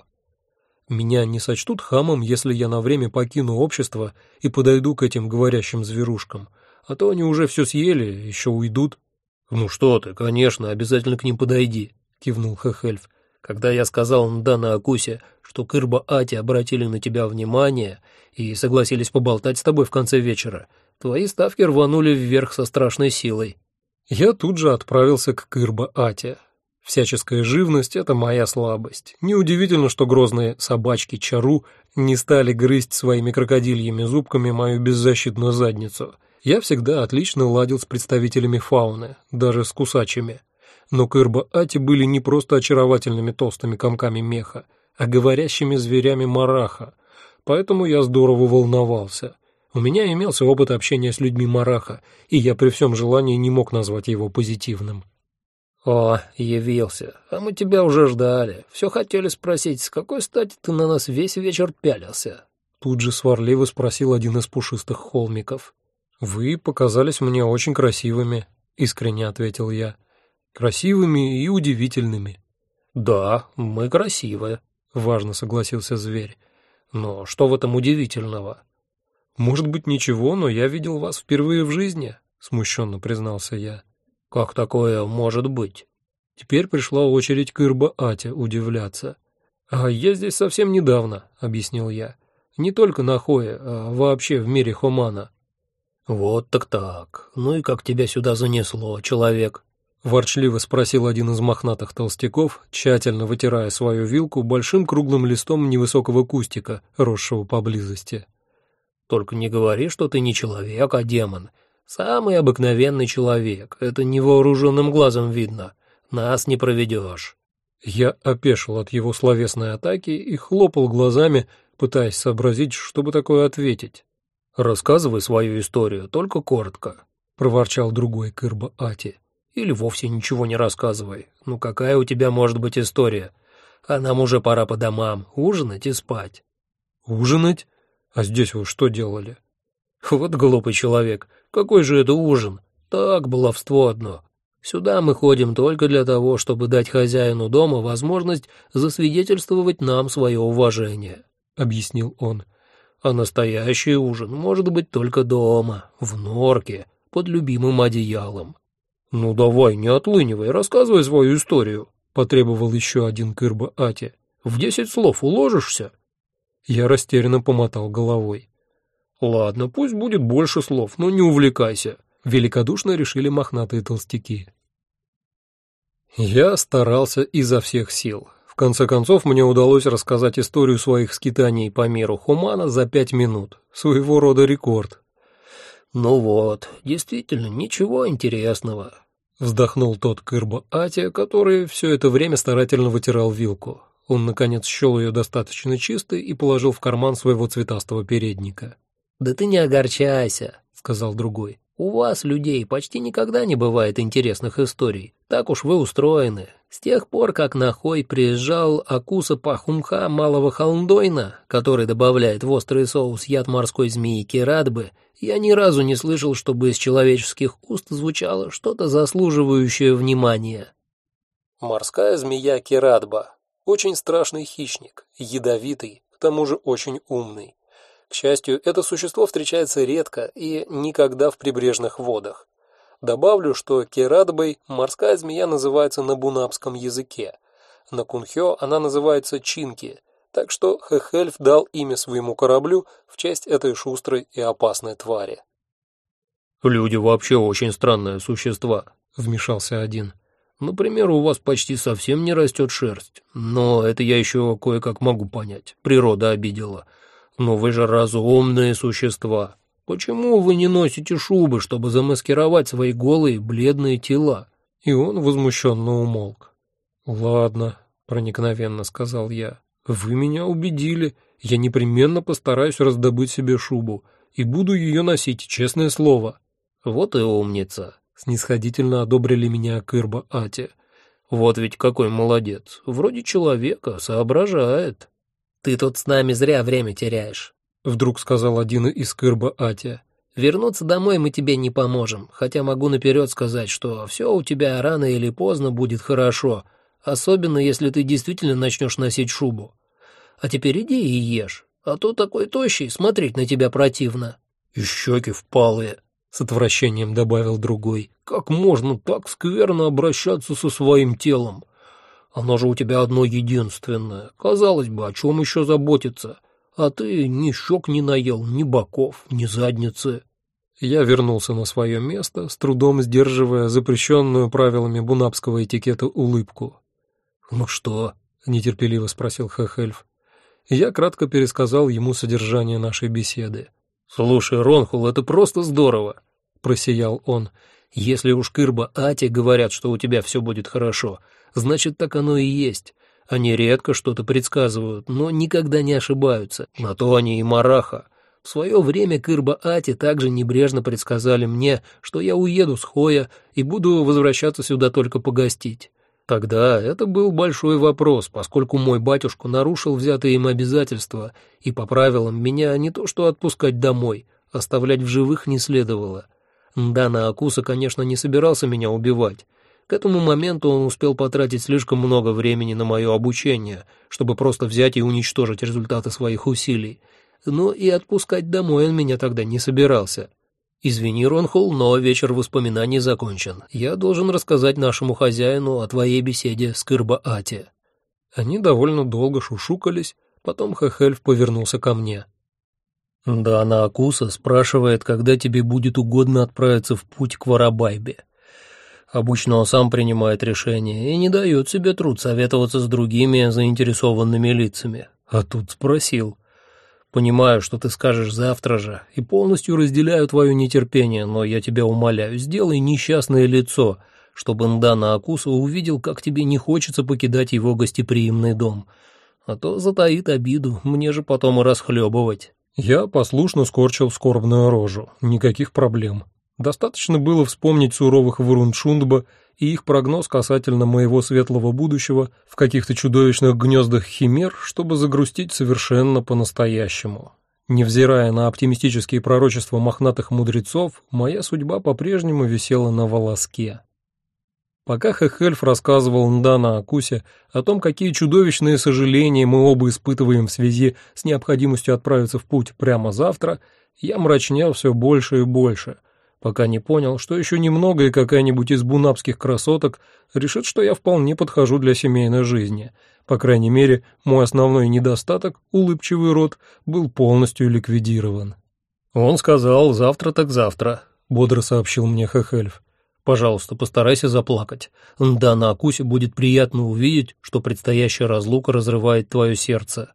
«Меня не сочтут хамом, если я на время покину общество и подойду к этим говорящим зверушкам, а то они уже все съели, еще уйдут». «Ну что ты, конечно, обязательно к ним подойди», — кивнул Хехельф. «Когда я сказал Ндана Акусе, что Кырба-Ати обратили на тебя внимание и согласились поболтать с тобой в конце вечера, твои ставки рванули вверх со страшной силой». Я тут же отправился к Кырба-Ати. Всяческая живность — это моя слабость. Неудивительно, что грозные собачки Чару не стали грызть своими крокодильями зубками мою беззащитную задницу. Я всегда отлично ладил с представителями фауны, даже с кусачими. Но Кырба-Ати были не просто очаровательными толстыми комками меха, а говорящими зверями мараха, поэтому я здорово волновался. У меня имелся опыт общения с людьми мараха, и я при всем желании не мог назвать его позитивным. «О, явился, а мы тебя уже ждали. Все хотели спросить, с какой стати ты на нас весь вечер пялился?» Тут же сварливо спросил один из пушистых холмиков. «Вы показались мне очень красивыми», — искренне ответил я. «Красивыми и удивительными». «Да, мы красивые», — важно согласился зверь. «Но что в этом удивительного?» «Может быть, ничего, но я видел вас впервые в жизни», — смущенно признался я. «Как такое может быть?» Теперь пришла очередь Кырба-Ати удивляться. «А я здесь совсем недавно», — объяснил я. «Не только на Хое, а вообще в мире Хомана». «Вот так так. Ну и как тебя сюда занесло, человек?» — ворчливо спросил один из мохнатых толстяков, тщательно вытирая свою вилку большим круглым листом невысокого кустика, росшего поблизости. «Только не говори, что ты не человек, а демон. Самый обыкновенный человек. Это невооруженным глазом видно. Нас не проведешь». Я опешил от его словесной атаки и хлопал глазами, пытаясь сообразить, чтобы такое ответить. «Рассказывай свою историю, только коротко», — проворчал другой Кырба-Ати. «Или вовсе ничего не рассказывай. Ну какая у тебя может быть история? А нам уже пора по домам, ужинать и спать». «Ужинать? А здесь вы что делали?» «Вот глупый человек, какой же это ужин? Так, баловство одно. Сюда мы ходим только для того, чтобы дать хозяину дома возможность засвидетельствовать нам свое уважение», — объяснил он. «А настоящий ужин может быть только дома, в норке, под любимым одеялом». «Ну давай, не отлынивай, рассказывай свою историю», — потребовал еще один Кырба-Ати. «В десять слов уложишься?» Я растерянно помотал головой. «Ладно, пусть будет больше слов, но не увлекайся», — великодушно решили мохнатые толстяки. Я старался изо всех сил. В конце концов, мне удалось рассказать историю своих скитаний по миру Хомана за пять минут. Своего рода рекорд. «Ну вот, действительно, ничего интересного», — вздохнул тот Кырба-Ати, который все это время старательно вытирал вилку. Он, наконец, счел ее достаточно чистой и положил в карман своего цветастого передника. «Да ты не огорчайся», — сказал другой. «У вас, людей, почти никогда не бывает интересных историй. Так уж вы устроены. С тех пор, как на Хой приезжал Акуса Пахумха Малого Халндойна, который добавляет в острый соус яд морской змеи Керадбы, я ни разу не слышал, чтобы из человеческих уст звучало что-то заслуживающее внимания». Морская змея Керадба. Очень страшный хищник, ядовитый, к тому же очень умный. К счастью, это существо встречается редко и никогда в прибрежных водах. Добавлю, что керадбой морская змея называется на бунапском языке. На кунхё она называется чинки, так что Хехельф дал имя своему кораблю в честь этой шустрой и опасной твари. «Люди вообще очень странные существа», — вмешался один. «Например, у вас почти совсем не растет шерсть, но это я еще кое-как могу понять, природа обидела. Но вы же разумные существа. Почему вы не носите шубы, чтобы замаскировать свои голые бледные тела?» И он возмущенно умолк. «Ладно», — проникновенно сказал я, — «вы меня убедили. Я непременно постараюсь раздобыть себе шубу и буду ее носить, честное слово». «Вот и умница», — снисходительно одобрили меня Кырба-Ати. «Вот ведь какой молодец. Вроде человека, соображает». «Ты тут с нами зря время теряешь», — вдруг сказал один из Кырба-Ати. Вернуться домой мы тебе не поможем, хотя могу наперед сказать, что все у тебя рано или поздно будет хорошо, особенно если ты действительно начнешь носить шубу. А теперь иди и ешь, а то такой тощий, смотреть на тебя противно». «И щеки впалые», — с отвращением добавил другой. «Как можно так скверно обращаться со своим телом? Оно же у тебя одно единственное. Казалось бы, о чем еще заботиться? А ты ни щек не наел, ни боков, ни задницы». Я вернулся на свое место, с трудом сдерживая запрещенную правилами бунапского этикета улыбку. «Ну что?» — нетерпеливо спросил Хехельф. Я кратко пересказал ему содержание нашей беседы. «Слушай, Ронхул, это просто здорово!» — просиял он. «Если уж Кырба-Ати говорят, что у тебя все будет хорошо, значит, так оно и есть. Они редко что-то предсказывают, но никогда не ошибаются. На то они и мараха. В свое время Кырба-Ати также небрежно предсказали мне, что я уеду с Хоя и буду возвращаться сюда только погостить. Тогда это был большой вопрос, поскольку мой батюшка нарушил взятые им обязательства, и по правилам меня не то что отпускать домой, оставлять в живых не следовало. Ндана Акуса, конечно, не собирался меня убивать. К этому моменту он успел потратить слишком много времени на мое обучение, чтобы просто взять и уничтожить результаты своих усилий. Но и отпускать домой он меня тогда не собирался. «Извини, Ронхул, но вечер воспоминаний закончен. Я должен рассказать нашему хозяину о твоей беседе с Кырба-Ати». Они довольно долго шушукались, потом Хехельф повернулся ко мне. «Да, она Акуса спрашивает, когда тебе будет угодно отправиться в путь к Варабайбе. Обычно он сам принимает решение и не дает себе труд советоваться с другими заинтересованными лицами. А тут спросил. Понимаю, что ты скажешь завтра же, и полностью разделяю твое нетерпение, но я тебя умоляю, сделай несчастное лицо, чтобы Ндана Акуса увидел, как тебе не хочется покидать его гостеприимный дом. А то затаит обиду, мне же потом и расхлебывать». Я послушно скорчил скорбную рожу. Никаких проблем. Достаточно было вспомнить суровых Вурундшундба и их прогноз касательно моего светлого будущего в каких-то чудовищных гнездах химер, чтобы загрустить совершенно по-настоящему. Невзирая на оптимистические пророчества мохнатых мудрецов, моя судьба по-прежнему висела на волоске. Пока Хехельф рассказывал Ндана Акусе о том, какие чудовищные сожаления мы оба испытываем в связи с необходимостью отправиться в путь прямо завтра, я мрачнел все больше и больше, пока не понял, что еще немного и какая-нибудь из бунапских красоток решит, что я вполне подхожу для семейной жизни. По крайней мере, мой основной недостаток, улыбчивый рот, был полностью ликвидирован. «Он сказал, завтра так завтра», — бодро сообщил мне Хехельф. «Пожалуйста, постарайся заплакать. Да, на Акусе будет приятно увидеть, что предстоящая разлука разрывает твое сердце».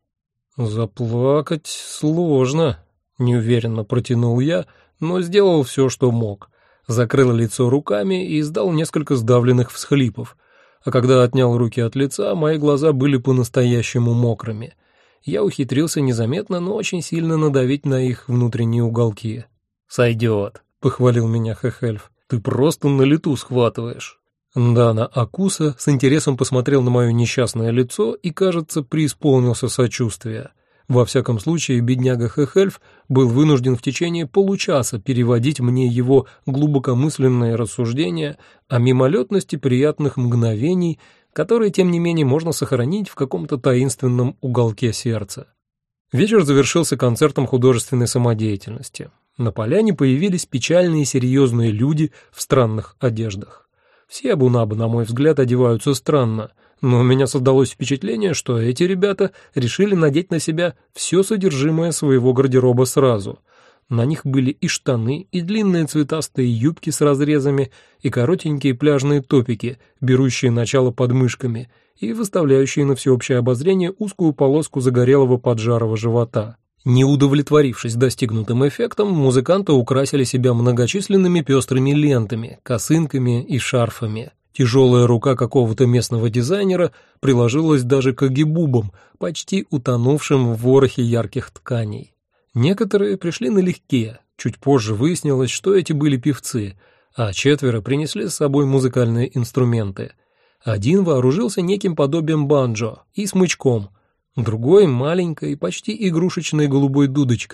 «Заплакать сложно», — неуверенно протянул я, но сделал все, что мог. Закрыл лицо руками и издал несколько сдавленных всхлипов, а когда отнял руки от лица, мои глаза были по-настоящему мокрыми. Я ухитрился незаметно, но очень сильно надавить на их внутренние уголки. «Сойдет», — похвалил меня Хехельф. «Ты просто на лету схватываешь». Ндана Акуса с интересом посмотрел на мое несчастное лицо и, кажется, преисполнился сочувствия. Во всяком случае, бедняга Хехельф был вынужден в течение получаса переводить мне его глубокомысленные рассуждения о мимолетности приятных мгновений, которые, тем не менее, можно сохранить в каком-то таинственном уголке сердца. Вечер завершился концертом художественной самодеятельности. На поляне появились печальные и серьезные люди в странных одеждах. Все бунабы, на мой взгляд, одеваются странно, но у меня создалось впечатление, что эти ребята решили надеть на себя все содержимое своего гардероба сразу. На них были и штаны, и длинные цветастые юбки с разрезами, и коротенькие пляжные топики, берущие начало под мышками, и выставляющие на всеобщее обозрение узкую полоску загорелого поджарого живота. Не удовлетворившись достигнутым эффектом, музыканты украсили себя многочисленными пестрыми лентами, косынками и шарфами. Тяжелая рука какого-то местного дизайнера приложилась даже к агибубам, почти утонувшим в ворохе ярких тканей. Некоторые пришли налегке, чуть позже выяснилось, что эти были певцы, а четверо принесли с собой музыкальные инструменты. Один вооружился неким подобием банджо и смычком, другой — маленькой, почти игрушечной голубой дудочкой,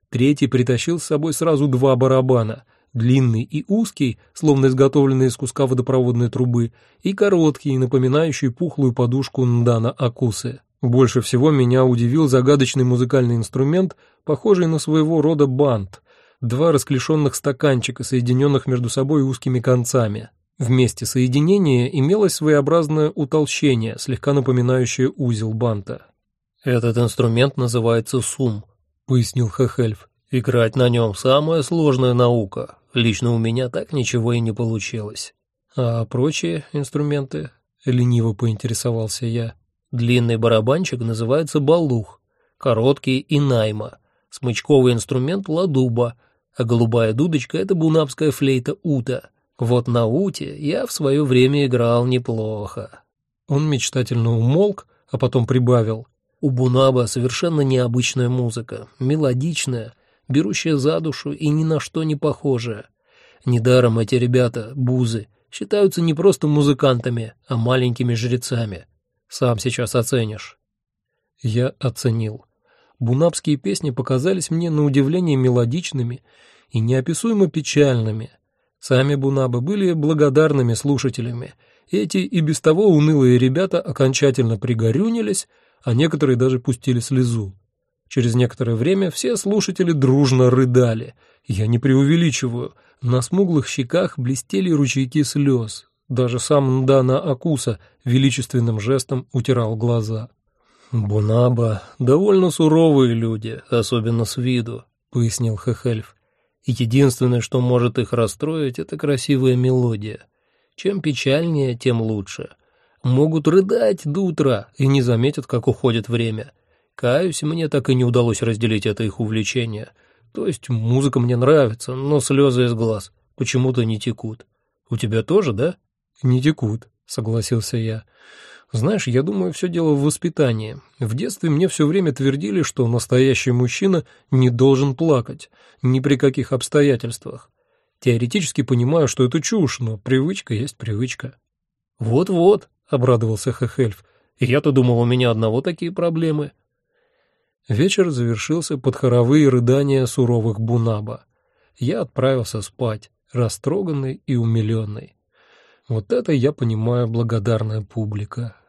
Третий притащил с собой сразу два барабана, длинный и узкий, словно изготовленный из куска водопроводной трубы, и короткий, напоминающий пухлую подушку Ндана Акусы. Больше всего меня удивил загадочный музыкальный инструмент, похожий на своего рода бант, два расклешенных стаканчика, соединенных между собой узкими концами. В месте соединения имелось своеобразное утолщение, слегка напоминающее узел банта. «Этот инструмент называется сум», — пояснил Хехельф. «Играть на нем самая сложная наука. Лично у меня так ничего и не получилось». «А прочие инструменты?» — лениво поинтересовался я. «Длинный барабанчик называется балух, короткий — инайма, смычковый инструмент — ладуба, а голубая дудочка — это бунабская флейта ута. Вот на уте я в свое время играл неплохо». Он мечтательно умолк, а потом прибавил. «У бунаба совершенно необычная музыка, мелодичная, берущая за душу и ни на что не похожая. Недаром эти ребята, бузы, считаются не просто музыкантами, а маленькими жрецами. Сам сейчас оценишь». Я оценил. Бунабские песни показались мне на удивление мелодичными и неописуемо печальными. Сами бунабы были благодарными слушателями. Эти и без того унылые ребята окончательно пригорюнились, а некоторые даже пустили слезу. Через некоторое время все слушатели дружно рыдали. Я не преувеличиваю, на смуглых щеках блестели ручейки слез. Даже сам Ндана Акуса величественным жестом утирал глаза. «Бунаба — довольно суровые люди, особенно с виду», — пояснил Хехельф. «И единственное, что может их расстроить, — это красивая мелодия. Чем печальнее, тем лучше. Могут рыдать до утра и не заметят, как уходит время. Каюсь, мне так и не удалось разделить это их увлечение. То есть музыка мне нравится, но слезы из глаз почему-то не текут. У тебя тоже, да?» «Не текут», — согласился я. «Знаешь, я думаю, все дело в воспитании. В детстве мне все время твердили, что настоящий мужчина не должен плакать, ни при каких обстоятельствах. Теоретически понимаю, что это чушь, но привычка есть привычка». «Вот-вот», — обрадовался Хехельф. «Я-то думал, у меня одного такие проблемы». Вечер завершился под хоровые рыдания суровых бунаба. Я отправился спать, растроганный и умиленный. Вот это я понимаю благодарная публика.